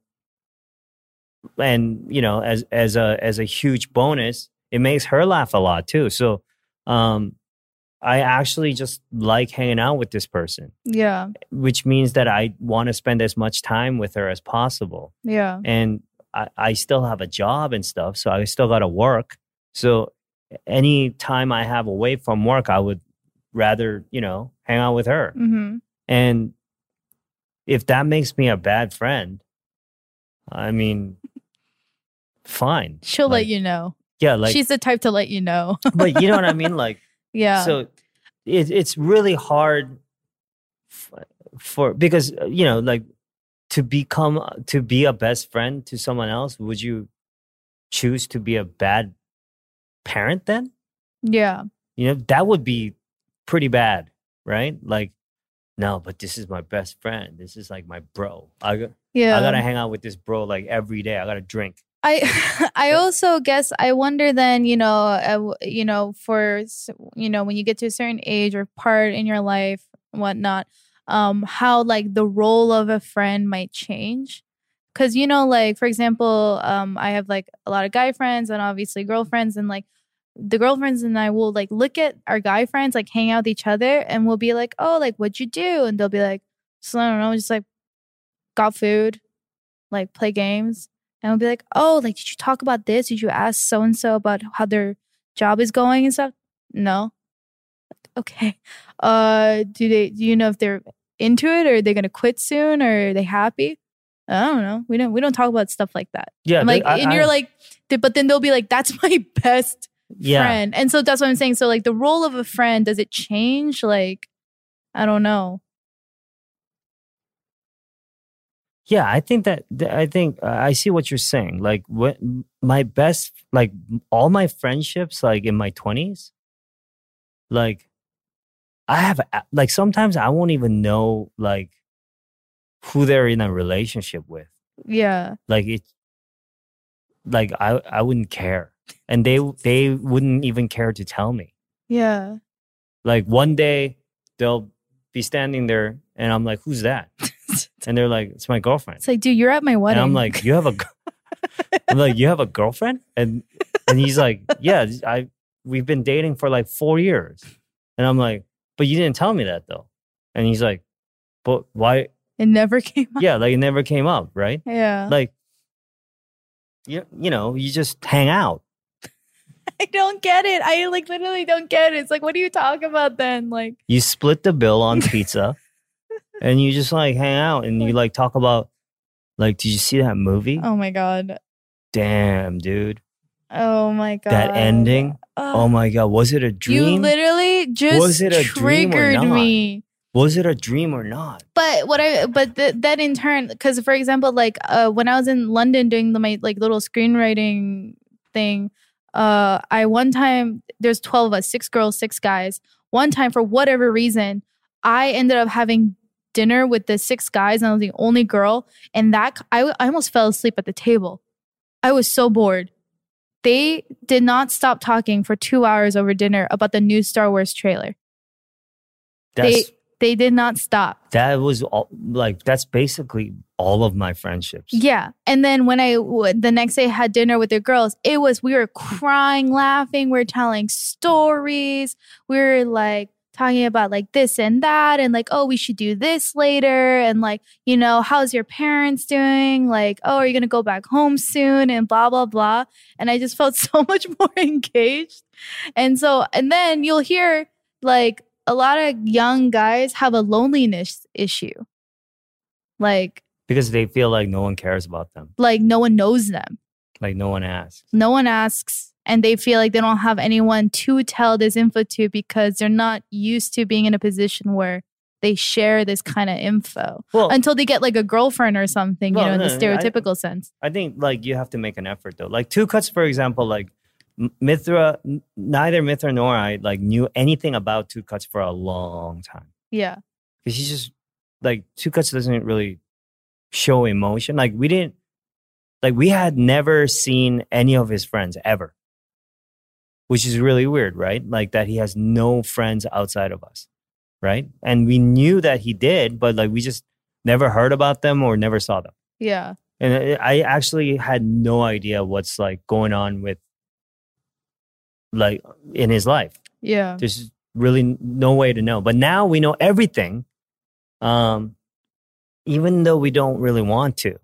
and you know, as as a as a huge bonus, it makes her laugh a lot too. So um I actually just like hanging out with this person. Yeah. Which means that I want to spend as much time with her as possible. Yeah. And I, I still have a job and stuff, so I still got to work. So any time I have away from work, I would rather, you know, hang out with her. Mm-hmm. And if that makes me a bad friend, I mean, fine. She'll like, let you know. Yeah, like she's the type to let you know. but you know what I mean? Like, yeah. So it, it's really hard for, for because you know, like to become to be a best friend to someone else. Would you choose to be a bad parent then? Yeah. You know, that would be pretty bad, right? Like, no, but this is my best friend. This is like my bro. I got, yeah. I gotta hang out with this bro like every day. I gotta drink. I I also guess I wonder then, you know, uh, you know, for, you know, when you get to a certain age or part in your life, whatnot, um, how like the role of a friend might change. Because, you know, like, for example, um, I have like a lot of guy friends and obviously girlfriends, and like the girlfriends and I will like look at our guy friends, like hang out with each other, and we'll be like, oh, like, what'd you do? And they'll be like, so I don't know, just like got food, like play games. And we'll be like, oh, like, did you talk about this? Did you ask so-and-so about how their job is going and stuff? No. Okay. Uh, do they, do you know if they're into it, or are they going to quit soon, or are they happy? I don't know. We don't, we don't talk about stuff like that. Yeah. I'm like, I, and I, you're like, but then they'll be like, that's my best yeah. friend. And so that's what I'm saying. So like the role of a friend, does it change? Like, I don't know. Yeah, I think that th- I think uh, I see what you're saying. Like what my best, like all my friendships, like in my twenties, like I have a- like sometimes I won't even know like who they're in a relationship with. Yeah. Like it, like I I wouldn't care, and they they wouldn't even care to tell me. Yeah. Like one day they'll be standing there, and I'm like, "Who's that?" And they're like, "It's my girlfriend." It's like, dude, you're at my wedding. And I'm like, "You have a?" I'm like, "You have a girlfriend?" And and he's like, "Yeah, I we've been dating for like four years." And I'm like, "But you didn't tell me that though." And he's like, "But why?" it never came up. Yeah, like it never came up, right? Yeah. Like, you you know, you just hang out. I don't get it. I like literally don't get it. It's like, what do you talk about then? Like, You split the bill on pizza, and you just like hang out, and you like talk about like, did you see that movie? oh my God. Damn, dude, Oh my God. that ending. Ugh. Oh my God, was it a You dream? literally just Was it a dream or triggered not? me. Was it a dream or not? But what I but th- that in turn, because for example, like uh, when I was in London doing the, my like little screenwriting thing, uh, I one time there's twelve of us, six girls, six guys. One time for whatever reason, I ended up having dinner with the six guys, and I was the only girl. And that I I almost fell asleep at the table. I was so bored. They did not stop talking for two hours over dinner about the new Star Wars trailer. That's They they did not stop. that was all, like that's basically all of my friendships. Yeah. And then when I w- the next day had dinner with the girls, it was, we were crying, laughing, we were telling stories. We were like talking about like this and that, and like, oh, we should do this later. And like, you know, how's your parents doing? Like, oh, are you going to go back home soon? And blah, blah, blah. And I just felt so much more engaged. And so, and then you'll hear like a lot of young guys have a loneliness issue. Like, Because they feel like no one cares about them. like no one knows them. Like no one asks. No one asks, and they feel like they don't have anyone to tell this info to because they're not used to being in a position where they share this kind of info Well, until they get like a girlfriend or something, Well, you know, in no, the no, I- stereotypical sense. I think like you have to make an effort though. Like Two Cuts, for example, like M- Mithra, n- neither Mithra nor I like knew anything about Two Cuts for a long time. Yeah. Because he's just like Two Cuts doesn't really show emotion. Like we didn't, like we had never seen any of his friends ever, which is really weird, right? Like that he has no friends outside of us, right? And we knew that he did, but like we just never heard about them or never saw them. Yeah. And I I actually had no idea what's like going on with like in his life. Yeah. There's really no way to know. But now we know everything, um, even though we don't really want to.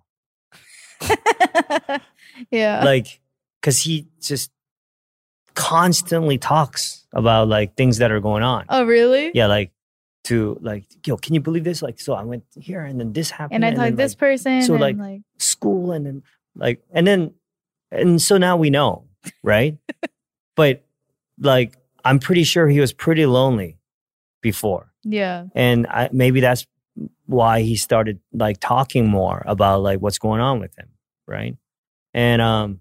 yeah. Like, because he just constantly talks about like things that are going on. oh, really? Yeah, like to like, yo, can you believe this? Like, so I went here and then this happened. And I talked then, this like, person. so, and like, like, school and then like and then and so now we know, right? But like I'm pretty sure he was pretty lonely before, yeah. and I, maybe that's why he started like talking more about like what's going on with him, right? And um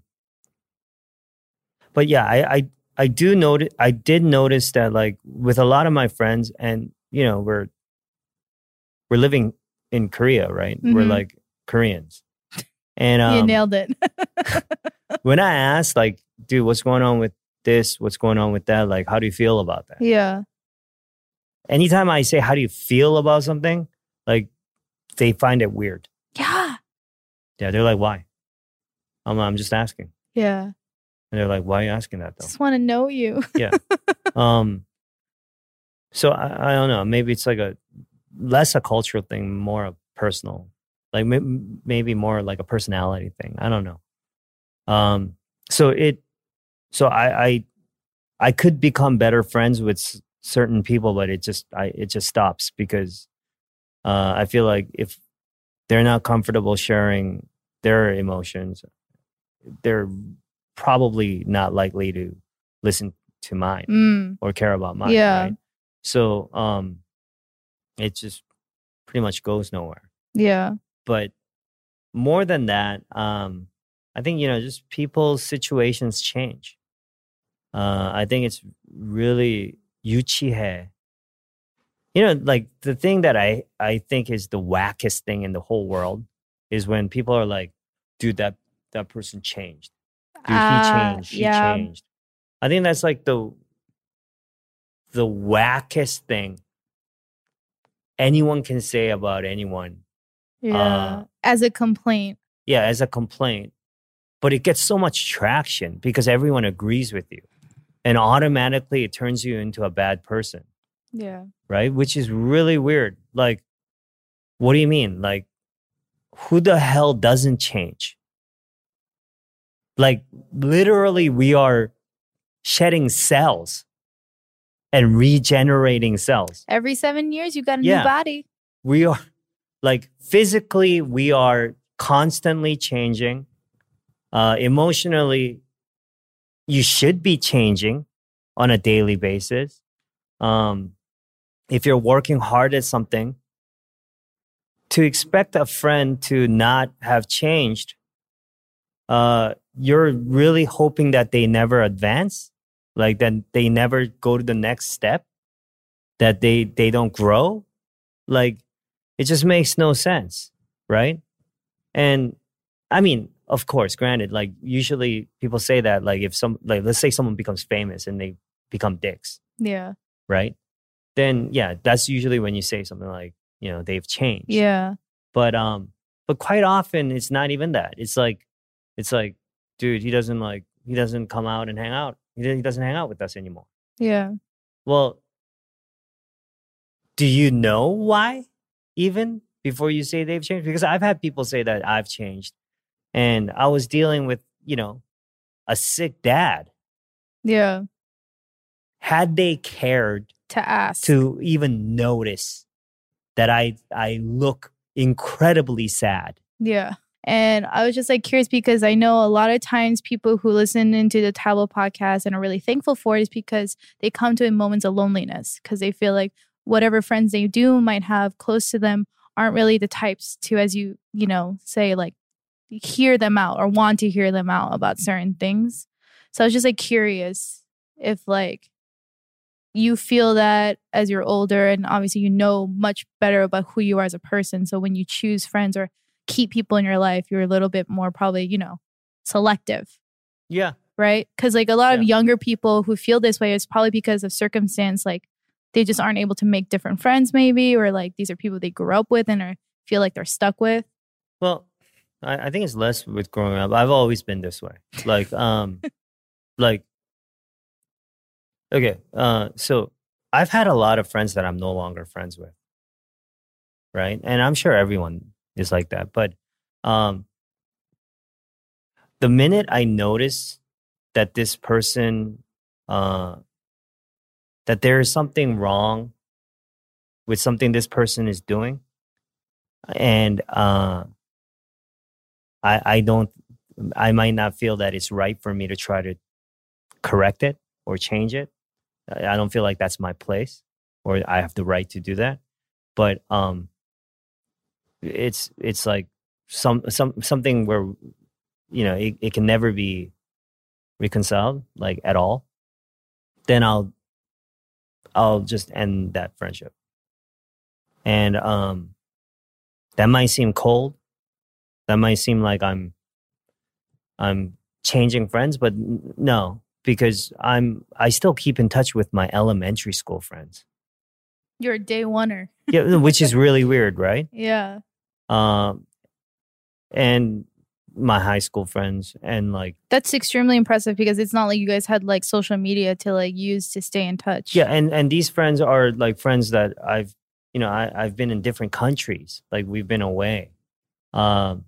but yeah, I I, I do notice I did notice that like with a lot of my friends, and you know we're we're living in Korea, right? We're Mhm. like Koreans. And um, you nailed it. when I asked, like, dude, what's going on with this? What's going on with that? Like, how do you feel about that? yeah. Anytime I say, how do you feel about something? Like, they find it weird. Yeah. Yeah, they're like, why? I'm, I'm just asking. Yeah. And they're like, why are you asking that though? Just want to know you. Yeah. um. So I, I don't know. Maybe it's like a less a cultural thing, more a personal, like m- maybe more like a personality thing. I don't know. Um. So it. So I I, I could become better friends with s- certain people, but it just I it just stops because uh, I feel like if they're not comfortable sharing their emotions, they're probably not likely to listen to mine Mm. or care about mine. Yeah. Right? So um, it just pretty much goes nowhere. Yeah. But more than that, um, I think, you know, just people's situations change. Uh, I think it's really 유치해. You know, like the thing that I, I think is the wackest thing in the whole world is when people are like, dude, that, that person changed. Dude, Ah, he changed. She yeah. changed. I think that's like the the wackest thing anyone can say about anyone. Yeah. Uh, As a complaint. Yeah, as a complaint. But it gets so much traction because everyone agrees with you. And automatically it turns you into a bad person, Yeah. right? Which is really weird. Like, what do you mean? Like, who the hell doesn't change? Like, literally, we are shedding cells and regenerating cells. Every seven years, you got a Yeah. new body. We are, like, physically, we are constantly changing. Uh, emotionally, you should be changing on a daily basis. Um, if you're working hard at something, to expect a friend to not have changed, uh, you're really hoping that they never advance, like that they never go to the next step, that they they don't grow. Like, it just makes no sense, right? And I mean, of course, granted, like usually people say that, like if some, like let's say someone becomes famous and they become dicks, Yeah. right? Then yeah, that's usually when you say something like, you know, they've changed. Yeah. But um, but quite often it's not even that. It's like, it's like, dude, he doesn't like, he doesn't come out and hang out. He he doesn't hang out with us anymore. Yeah. Well, do you know why even before you say they've changed? Because I've had people say that I've changed, and I was dealing with, you know, a sick dad. Yeah. Had they cared To ask. to even notice that I I look incredibly sad. Yeah. And I was just like curious because I know a lot of times people who listen into the Tableau podcast and are really thankful for it is because they come to in moments of loneliness because they feel like whatever friends they do might have close to them aren't really the types to, as you, you know, say like hear them out or want to hear them out about certain things. So I was just like curious if like you feel that as you're older and obviously you know much better about who you are as a person. So when you choose friends or keep people in your life, you're a little bit more probably, you know, selective, Yeah. right? Because like a lot of Yeah. younger people who feel this way, it's probably because of circumstance, like they just aren't able to make different friends maybe, or like these are people they grew up with and are feel like they're stuck with. Well, I, I think it's less with growing up. I've always been this way. Like, um, like, okay. Uh, so I've had a lot of friends that I'm no longer friends with, right? And I'm sure everyone is like that. But um, the minute I notice that this person, uh, that there is something wrong with something this person is doing, and uh, I, I don't, I might not feel that it's right for me to try to correct it or change it. I I don't feel like that's my place or I have the right to do that. But um, it's it's like some some something where, you know, it, it can never be reconciled, like at all. Then I'll I'll just end that friendship. And um, that might seem cold. That might seem like I'm I'm changing friends, but n- no, because I'm I still keep in touch with my elementary school friends. You're a day oneer. Yeah, which is really weird, right? Yeah. Um, and my high school friends, and like That's extremely impressive because it's not like you guys had like social media to like use to stay in touch. yeah, and and these friends are like friends that I've you know I I've been in different countries, like we've been away, um,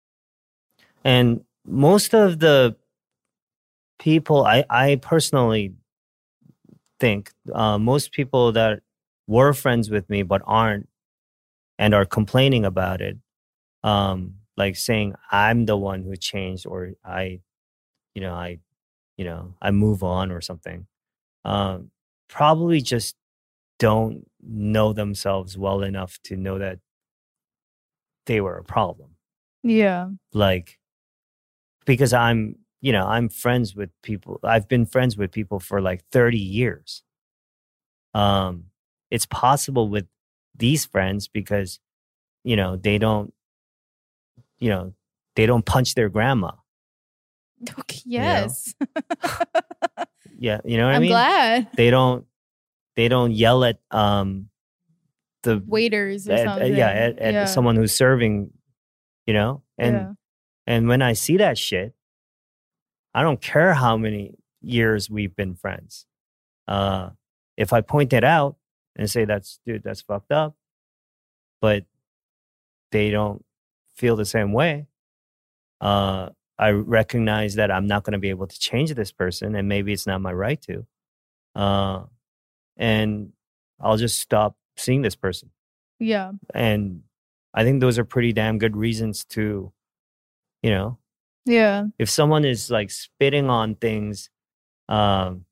and most of the people I I personally think uh, most people that were friends with me but aren't and are complaining about it, um, like saying I'm the one who changed or I, you know, I, you know, I move on or something, um, probably just don't know themselves well enough to know that they were a problem. Yeah. Like, because I'm, you know, I'm friends with people. I've been friends with people for like thirty years. Um, it's possible with these friends because, you know, they don't, you know, they don't punch their grandma. Okay, yes. Yeah, you know what I I'm mean? glad. They don't, they don't yell at um the Waiters or at- something. yeah, at, at yeah. someone who's serving, you know, and yeah. and when I see that shit, I don't care how many years we've been friends. Uh, if I point it out and say that's dude, that's fucked up, but they don't feel the same way, uh, I recognize that I'm not going to be able to change this person, and maybe it's not my right to. Uh, and I'll just stop seeing this person. Yeah. And I think those are pretty damn good reasons to, you know, Yeah. if someone is like spitting on things, um,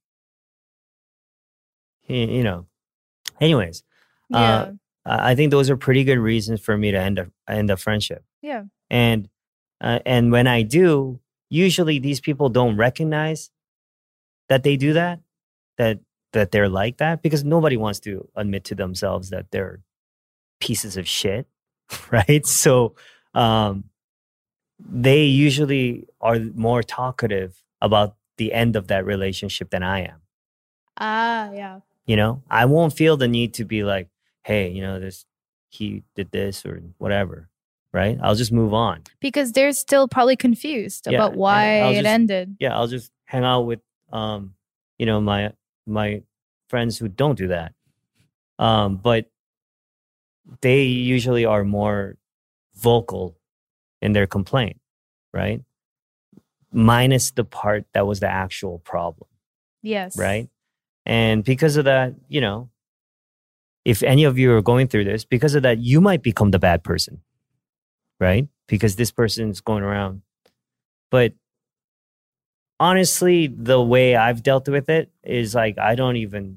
y- you know, anyways, Yeah. uh, I I think those are pretty good reasons for me to end a end a friendship. Yeah. And uh, and when I do, usually these people don't recognize that they do that, that that they're like that, because nobody wants to admit to themselves that they're pieces of shit, right? So um, they usually are more talkative about the end of that relationship than I am. Ah, yeah. You know, I won't feel the need to be like, hey, you know, this he did this or whatever, right? I'll just move on. Because they're still probably confused Yeah, about why and I'll it just- ended. Yeah, I'll just hang out with, um, you know, my my friends who don't do that. Um, but they usually are more vocal in their complaint, right? Minus the part that was the actual problem, Yes. right? And because of that, you know, if any of you are going through this, because of that, you might become the bad person, right? Because this person's going around. But honestly, the way I've dealt with it is like, I don't even,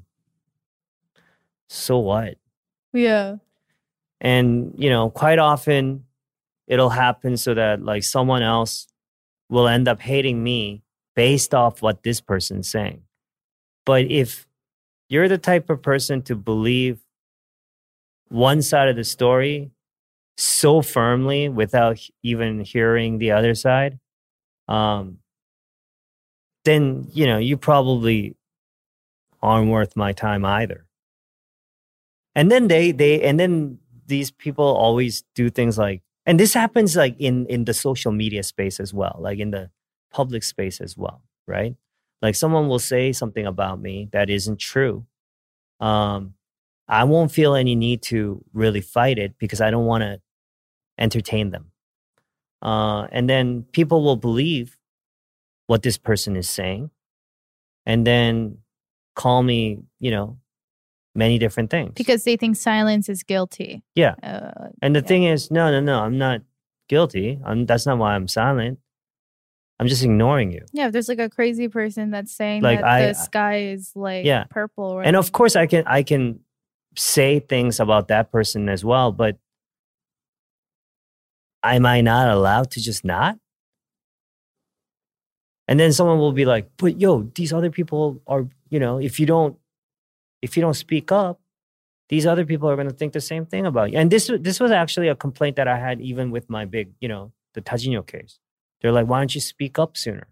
so what? Yeah. And, you know, quite often it'll happen so that like someone else will end up hating me based off what this person's saying. But if you're the type of person to believe one side of the story so firmly without even hearing the other side, um, then, you know, you probably aren't worth my time either. And then they, they, and then these people always do things like, and this happens like in, in the social media space as well, like in the public space as well, right? Like someone will say something about me that isn't true. Um, I won't feel any need to really fight it because I don't want to entertain them. Uh, and then people will believe what this person is saying and then call me, you know, many different things. Because they think silence is guilty. Yeah. Uh, And the yeah. thing is, no, no, no, I'm not guilty. I'm, that's not why I'm silent. I'm just ignoring you. Yeah, if there's like a crazy person that's saying Like, that I- the sky is like Yeah. purple. Or And of course, I can I can say things about that person as well, but am I not allowed to just not? And then someone will be like, "But yo, these other people are, you know, if you don't, if you don't speak up, these other people are going to think the same thing about you." And this this was actually a complaint that I had even with my big, you know, the Tajino case. They're like, "Why don't you speak up sooner?"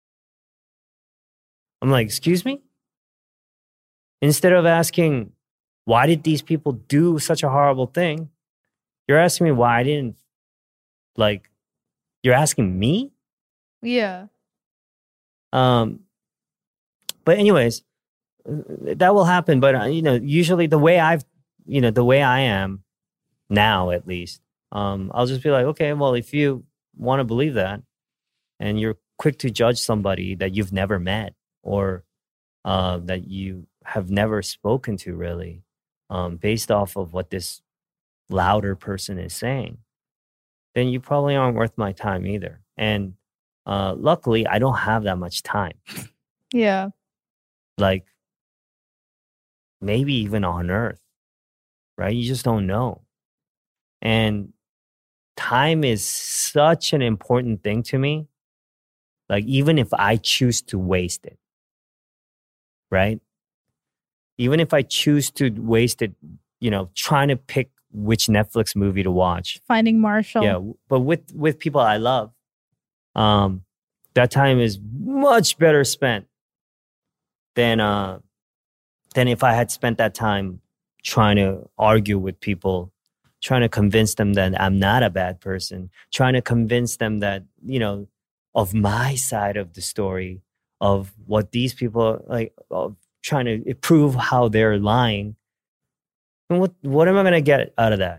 I'm like, "Excuse me?" Instead of asking, why did these people do such a horrible thing? You're asking me why I didn't, like, you're asking me? Yeah. Um, but anyways, that will happen. But, uh, you know, usually the way I've, you know, the way I am now, at least, um, I'll just be like, okay, well, if you want to believe that and you're quick to judge somebody that you've never met or uh, that you have never spoken to really, um, based off of what this louder person is saying, then you probably aren't worth my time either. And uh, luckily, I don't have that much time. Yeah. Like, maybe even on Earth, right? You just don't know. And time is such an important thing to me. Like, even if I choose to waste it, right? Even if I choose to waste it, you know, trying to pick which Netflix movie to watch. Finding Marshall. Yeah, but with with people I love, um, that time is much better spent than uh, than if I had spent that time trying to argue with people, trying to convince them that I'm not a bad person, trying to convince them that, you know, of my side of the story, of what these people like, of trying to prove how they're lying. And what what am I going to get out of that?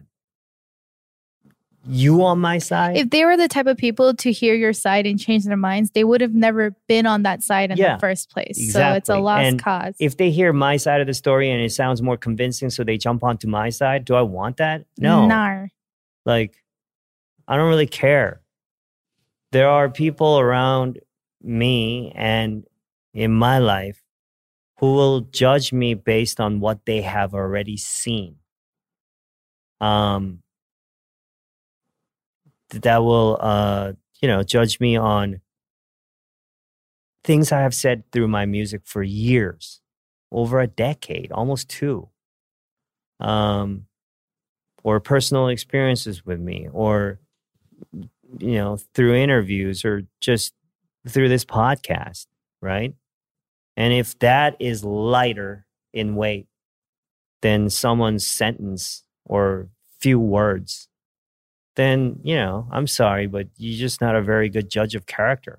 You on my side? If they were the type of people to hear your side and change their minds, they would have never been on that side in Yeah, the first place. exactly. So it's a lost And cause. if they hear my side of the story and it sounds more convincing, so they jump onto my side, do I want that? No. Nar. Like, I don't really care. There are people around me and in my life who will judge me based on what they have already seen. Um, that will, uh, you know, judge me on things I have said through my music for years, over a decade, almost two. Um, or personal experiences with me, or, you know, through interviews, or just through this podcast, right? And if that is lighter in weight than someone's sentence or few words, then, you know, I'm sorry, but you're just not a very good judge of character.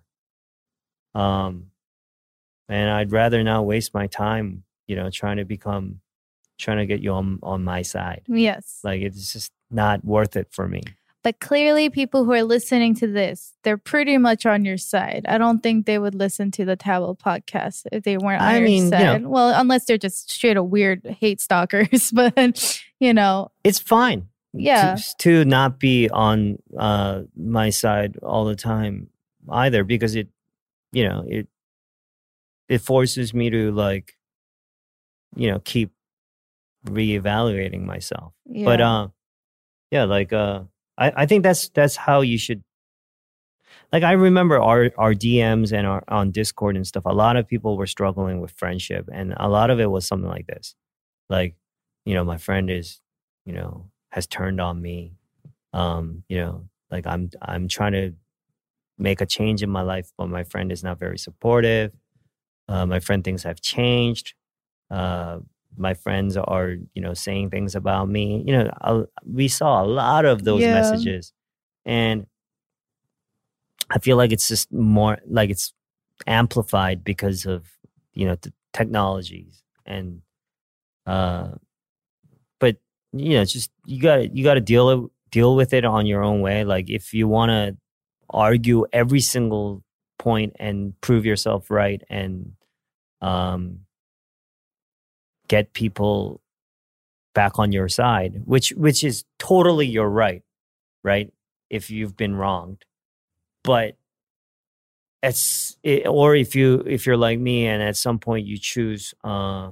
Um, and I'd rather not waste my time, you know, trying to become, trying to get you on, on my side. Yes. Like, it's just not worth it for me. But clearly, people who are listening to this, they're pretty much on your side. I don't think they would listen to the Tablo podcast if they weren't on I your mean, you side. know. Well, unless they're just straight up weird hate stalkers. But, you know, It's fine. yeah. To, to not be on uh, my side all the time either, because it, you know, it, it forces me to, like, you know, keep reevaluating myself. yeah. But uh, yeah, like uh, I, I think that's that's how you should. Like, I remember our our D Ms and our on Discord and stuff. A lot of people were struggling with friendship, and a lot of it was something like this, like, you know, my friend is, you know, has turned on me. Um, you know, like I'm I'm trying to make a change in my life, but my friend is not very supportive. Uh, my friend thinks I've changed. Uh, my friends are, you know, saying things about me. You know, I, we saw a lot of those Yeah. messages, and I feel like it's just more like it's amplified because of, you know, the technologies and, uh, but you know, just you got you got to deal deal with it on your own way. Like, if you want to argue every single point and prove yourself right and um, get people back on your side, which which is totally your right, right? If you've been wronged, but it's it, or if you if you're like me and at some point you choose uh,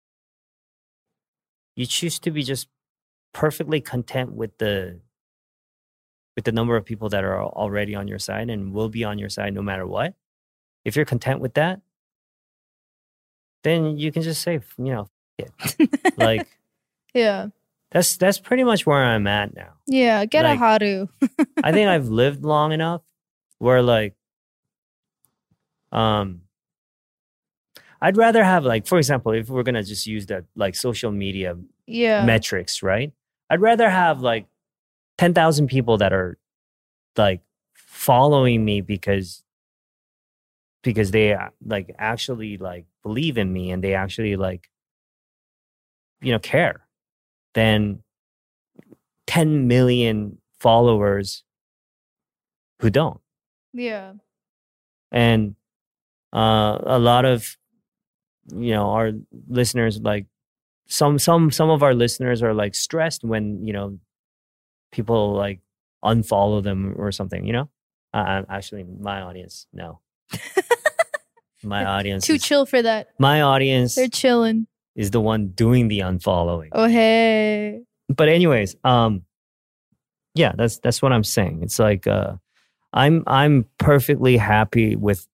you choose to be just perfectly content with the with the number of people that are already on your side and will be on your side no matter what. If you're content with that, then you can just say, you know, f- it. Like, Yeah. that's that's pretty much where I'm at now. Yeah. Get Like, a haru. I think I've lived long enough where, like, um, I'd rather have, like, for example, if we're gonna just use that, like, social media Yeah. metrics, right? I'd rather have like ten thousand people that are like following me because because they uh, like actually like believe in me and they actually like, you know, care, than ten million followers who don't. Yeah. And uh, a lot of, you know, our listeners, like some some some of our listeners are like stressed when, you know, people like unfollow them or something, you know. Uh, actually, my audience, no. My audience Too is, chill for that. my audience They're chilling. is the one doing the unfollowing. Oh, hey. But anyways, um Yeah, that's that's what I'm saying. It's like uh, I'm I'm perfectly happy with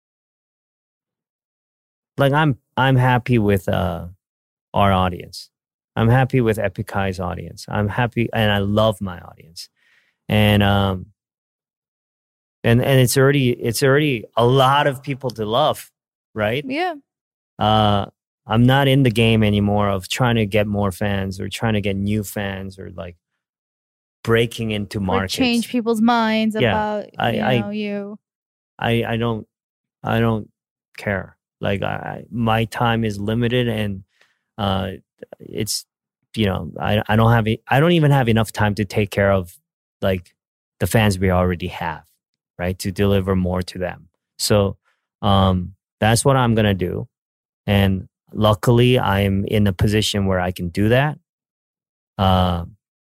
like I'm I'm happy with uh, our audience. I'm happy with Epic High's audience. I'm happy, and I love my audience, and um, and and it's already it's already a lot of people to love, right? Yeah. Uh, I'm not in the game anymore of trying to get more fans or trying to get new fans or like breaking into Or markets. change people's minds Yeah, about I- you I- know you. I I don't I don't care. Like I my time is limited, and uh, it's you know I I don't have e- I don't even have enough time to take care of like the fans we already have, right? To deliver more to them. So um, that's what I'm gonna do, and luckily I'm in a position where I can do that. Uh,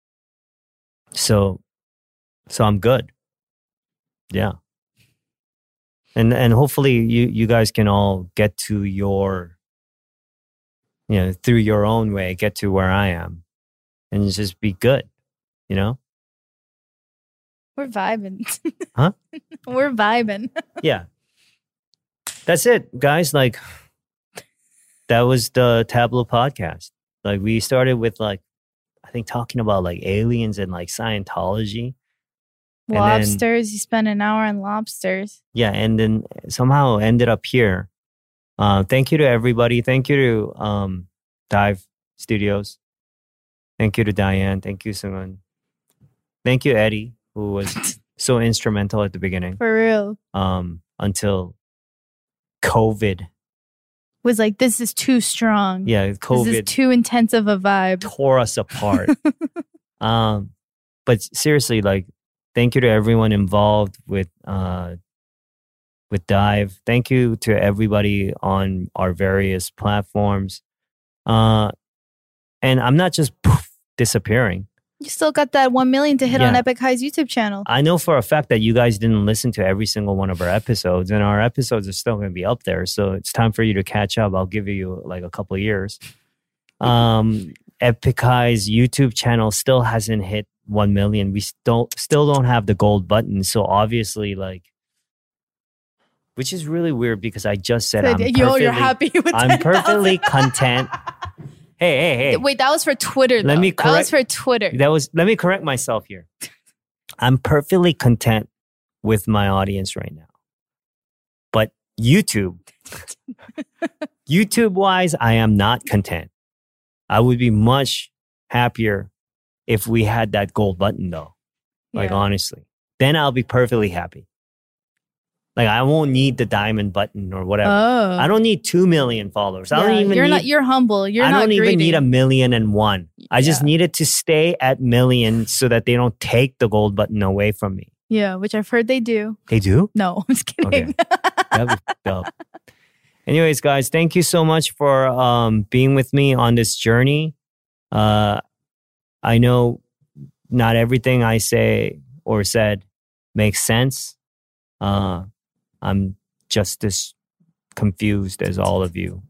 so so I'm good. Yeah. And and hopefully you you guys can all get to your, you know, through your own way, get to where I am, and just be good, you know? We're vibing. Huh? We're vibing. Yeah. That's it, guys. Like, that was the Tableau podcast. Like, we started with, like, I think talking about, like, aliens and, like, Scientology. And then- Lobsters. You spent an hour on lobsters. Yeah, and then somehow ended up here. Uh, thank you to everybody. Thank you to um, Dive Studios. Thank you to Diane. Thank you, Sungun. Thank you, Eddie, who was so instrumental at the beginning. For real. Um, until COVID. Was like, this is too strong. Yeah, This is COVID too intense of a vibe. tore us apart. um, but seriously, like, thank you to everyone involved with uh, with Dive. Thank you to everybody on our various platforms. Uh, and I'm not just poof, disappearing. You still got that one million to hit on Yeah. Epic High's YouTube channel. I know for a fact that you guys didn't listen to every single one of our episodes, and our episodes are still going to be up there. So it's time for you to catch up. I'll give you like a couple of years. Um, Epic High's YouTube channel still hasn't hit one million. We still still don't have the gold button. So obviously, like, which is really weird because I just said I'm Yo, perfectly, you're happy with I'm ten thousand. perfectly content. Hey, hey, hey. Wait, that was for Twitter. Let though. me That was correct- for Twitter. That was let me correct myself here. I'm perfectly content with my audience right now. But YouTube, YouTube wise, I am not content. I would be much happier if we had that gold button though. Like Yeah. honestly. Then I'll be perfectly happy. Like I won't need the diamond button or whatever. Oh, I don't need two million followers. I don't Yeah, even You're need not. You're humble. You're I not don't even greedy. need a million and one. I just Yeah. need it to stay at million so that they don't take the gold button away from me. Yeah, which I've heard they do. They do? No, I'm just kidding. That'd be fucked up. Anyways, guys, thank you so much for um, being with me on this journey. Uh, I know not everything I say or said makes sense. Uh, I'm just as confused as all of you.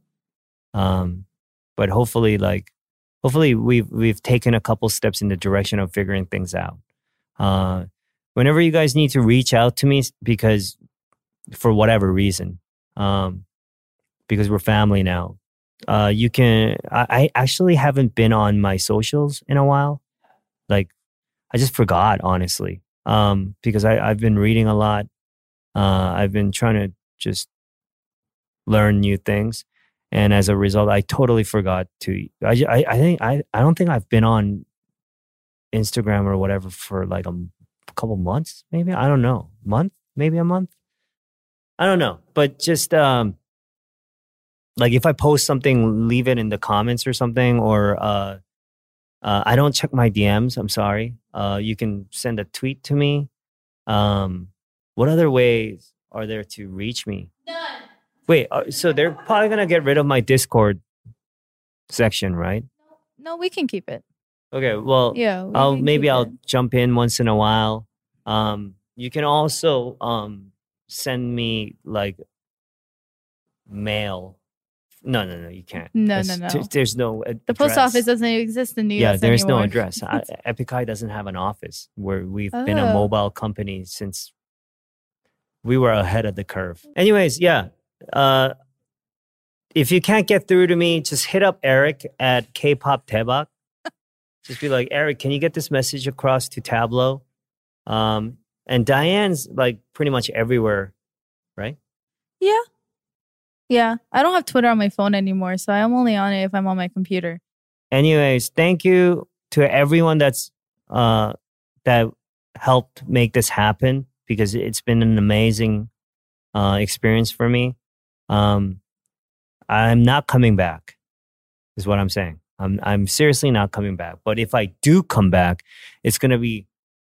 Um, but hopefully, like, hopefully we've we've taken a couple steps in the direction of figuring things out. Uh, whenever you guys need to reach out to me, because for whatever reason, um, because we're family now, uh, you can. I, I actually haven't been on my socials in a while. Like, I just forgot, honestly, um, because I, I've been reading a lot. Uh, I've been trying to just learn new things, and as a result, I totally forgot to. I, I, I think I, I don't think I've been on Instagram or whatever for like a, m- couple months, maybe. I don't know, month, maybe a month. I don't know, but just um, like if I post something, leave it in the comments or something, or uh, uh, I don't check my D Ms. I'm sorry. Uh, you can send a tweet to me. Um, what other ways are there to reach me? None. Wait, uh, so they're probably gonna get rid of my Discord section, right? No, we can keep it. Okay, well, Yeah. we I'll can maybe keep I'll it. jump in once in a while. Um, you can also um send me like mail No, no, no, you can't. No, That's- no, no. There's, there's no address. The post office doesn't exist in the U Yeah, S there's no anymore. address. I, Epic Eye doesn't have an office. Where we've been a Oh. mobile company since we were ahead of the curve. Anyways, yeah. Uh, if you can't get through to me, just hit up Eric at K-pop Daebak. Just be like, Eric, can you get this message across to Tableau? Um, and Diane's like pretty much everywhere, right? Yeah. Yeah. I don't have Twitter on my phone anymore, so I'm only on it if I'm on my computer. Anyways, thank you to everyone that's uh, that helped make this happen, because it's been an amazing uh, experience for me. Um, I'm not coming back, is what I'm saying. I'm I'm seriously not coming back. But if I do come back, it's gonna be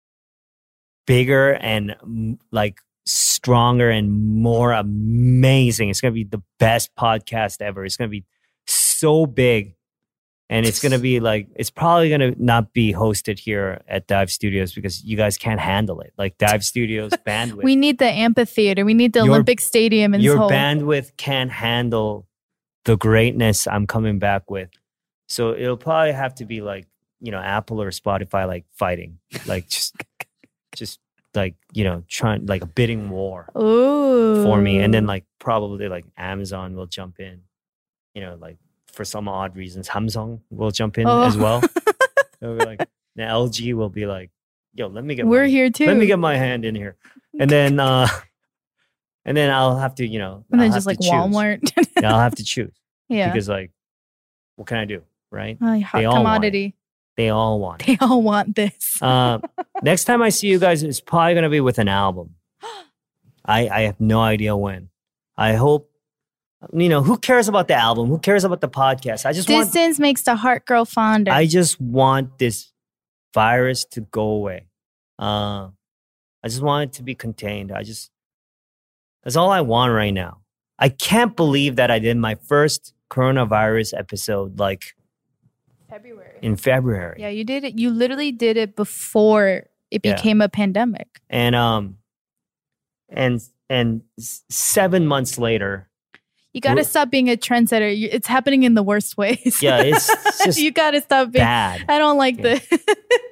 bigger and mm, like stronger and more amazing. It's gonna be the best podcast ever. It's gonna be so big. And it's going to be like, it's probably going to not be hosted here at Dive Studios because you guys can't handle it. Like Dive Studios bandwidth. We need the amphitheater. We need the Your- Olympic Stadium in Your Seoul. bandwidth can't handle the greatness I'm coming back with. So it'll probably have to be like, you know, Apple or Spotify, like fighting, like just, just like, you know, trying like a bidding war Ooh. for me. And then like probably like Amazon will jump in, you know, like, for some odd reasons, Samsung will jump in Oh. as well. So we're like, now L G will be like, "Yo, let me get We're my, here too. let me get my hand in here," and then, uh, and then I'll have to, you know, and then I'll just have like to choose. Walmart. Yeah, I'll have to choose yeah. because, like, what can I do, right? Ay, hot they all want commodity. They all want. it. They all want this. Uh, next time I see you guys, it's probably gonna be with an album. I I have no idea when. I hope. You know, who cares about the album? Who cares about the podcast? I just want Distance makes the heart grow fonder. I just want this virus to go away. Uh, I just want it to be contained. I just, that's all I want right now. I can't believe that I did my first coronavirus episode like February. in February. Yeah, you did it. You literally did it before it Yeah. became a pandemic. And, um, and, and s- seven months later, You got to We're- stop being a trendsetter. You- It's happening in the worst ways. yeah, it's just you got to stop being. bad. I don't like Yeah. this.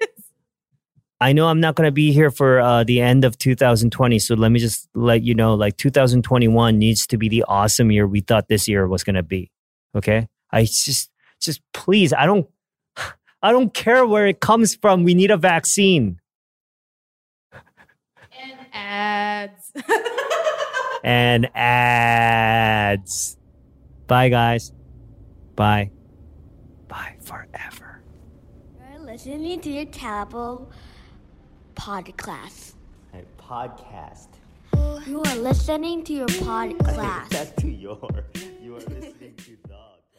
I know I'm not going to be here for uh, the end of two thousand twenty. So let me just let you know, like two thousand twenty-one needs to be the awesome year we thought this year was going to be. Okay. I just, just please, I don't, I don't care where it comes from. We need a vaccine And ads. and ads. Bye guys. Bye. Bye forever. You're listening to your Tableau podcast. A podcast. You are listening to your podcast. to your, you are listening to the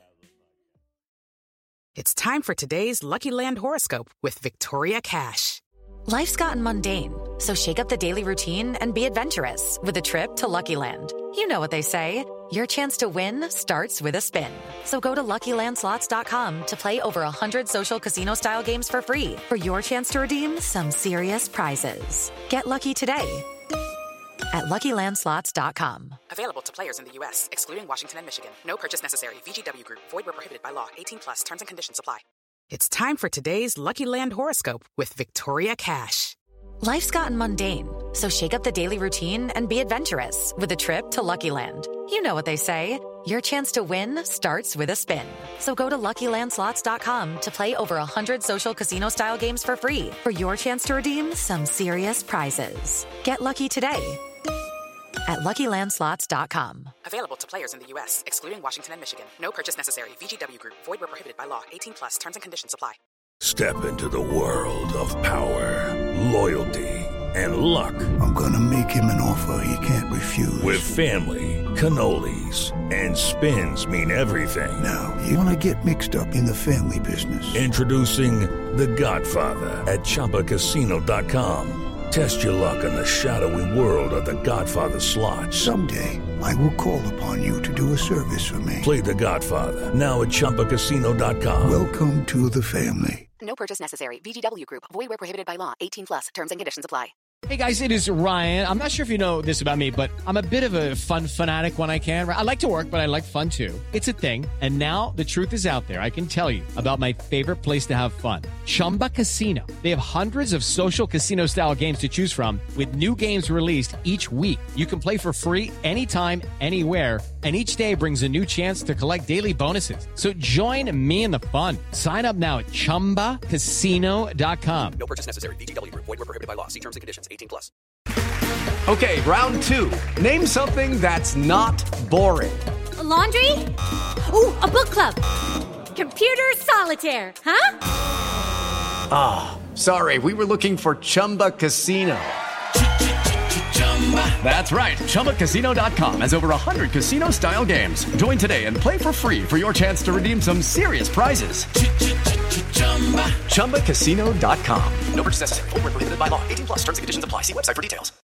It's time for today's Lucky Land horoscope with Victoria Cash. Life's gotten mundane, so shake up the daily routine and be adventurous with a trip to Lucky Land. You know what they say. Your chance to win starts with a spin. So go to Lucky Land Slots dot com to play over one hundred social casino-style games for free for your chance to redeem some serious prizes. Get lucky today at Lucky Land Slots dot com. Available to players in the U S, excluding Washington and Michigan. No purchase necessary. V G W Group. Void where prohibited by law. eighteen plus. Terms and conditions apply. It's time for today's Lucky Land horoscope with Victoria Cash. Life's gotten mundane, so shake up the daily routine and be adventurous with a trip to Lucky Land. You know what they say. Your chance to win starts with a spin. So go to Lucky Land Slots dot com to play over one hundred social casino-style games for free for your chance to redeem some serious prizes. Get lucky today at Lucky Land Slots dot com. Available to players in the U S, excluding Washington and Michigan. No purchase necessary. V G W Group. Void where prohibited by law. eighteen plus. Terms and conditions apply. Step into the world of power, loyalty, and luck. I'm gonna make him an offer he can't refuse. With family, cannolis, and spins mean everything. Now, you wanna get mixed up in the family business. Introducing The Godfather at Chumba Casino dot com. Test your luck in the shadowy world of The Godfather slot. Someday, I will call upon you to do a service for me. Play The Godfather now at Chumba Casino dot com. Welcome to the family. No purchase necessary. V G W Group. Void where prohibited by law. eighteen plus. Terms and conditions apply. Hey guys, it is Ryan. I'm not sure if you know this about me, but I'm a bit of a fun fanatic when I can. I like to work, but I like fun too. It's a thing. And now the truth is out there. I can tell you about my favorite place to have fun. Chumba Casino. They have hundreds of social casino style games to choose from with new games released each week. You can play for free anytime, anywhere. And each day brings a new chance to collect daily bonuses. So join me in the fun. Sign up now at chumba casino dot com. No purchase necessary. V G W Group. Void where prohibited by law. See terms and conditions. eighteen plus. Okay, round two. Name something that's not boring. A laundry? Ooh, a book club. Computer solitaire, huh? Ah, oh, sorry. We were looking for Chumba Casino. That's right. Chumba Casino dot com has over one hundred casino-style games. Join today and play for free for your chance to redeem some serious prizes. Chumba Casino dot com. No purchase necessary. Void where prohibited by law. eighteen plus. Terms and conditions apply. See website for details.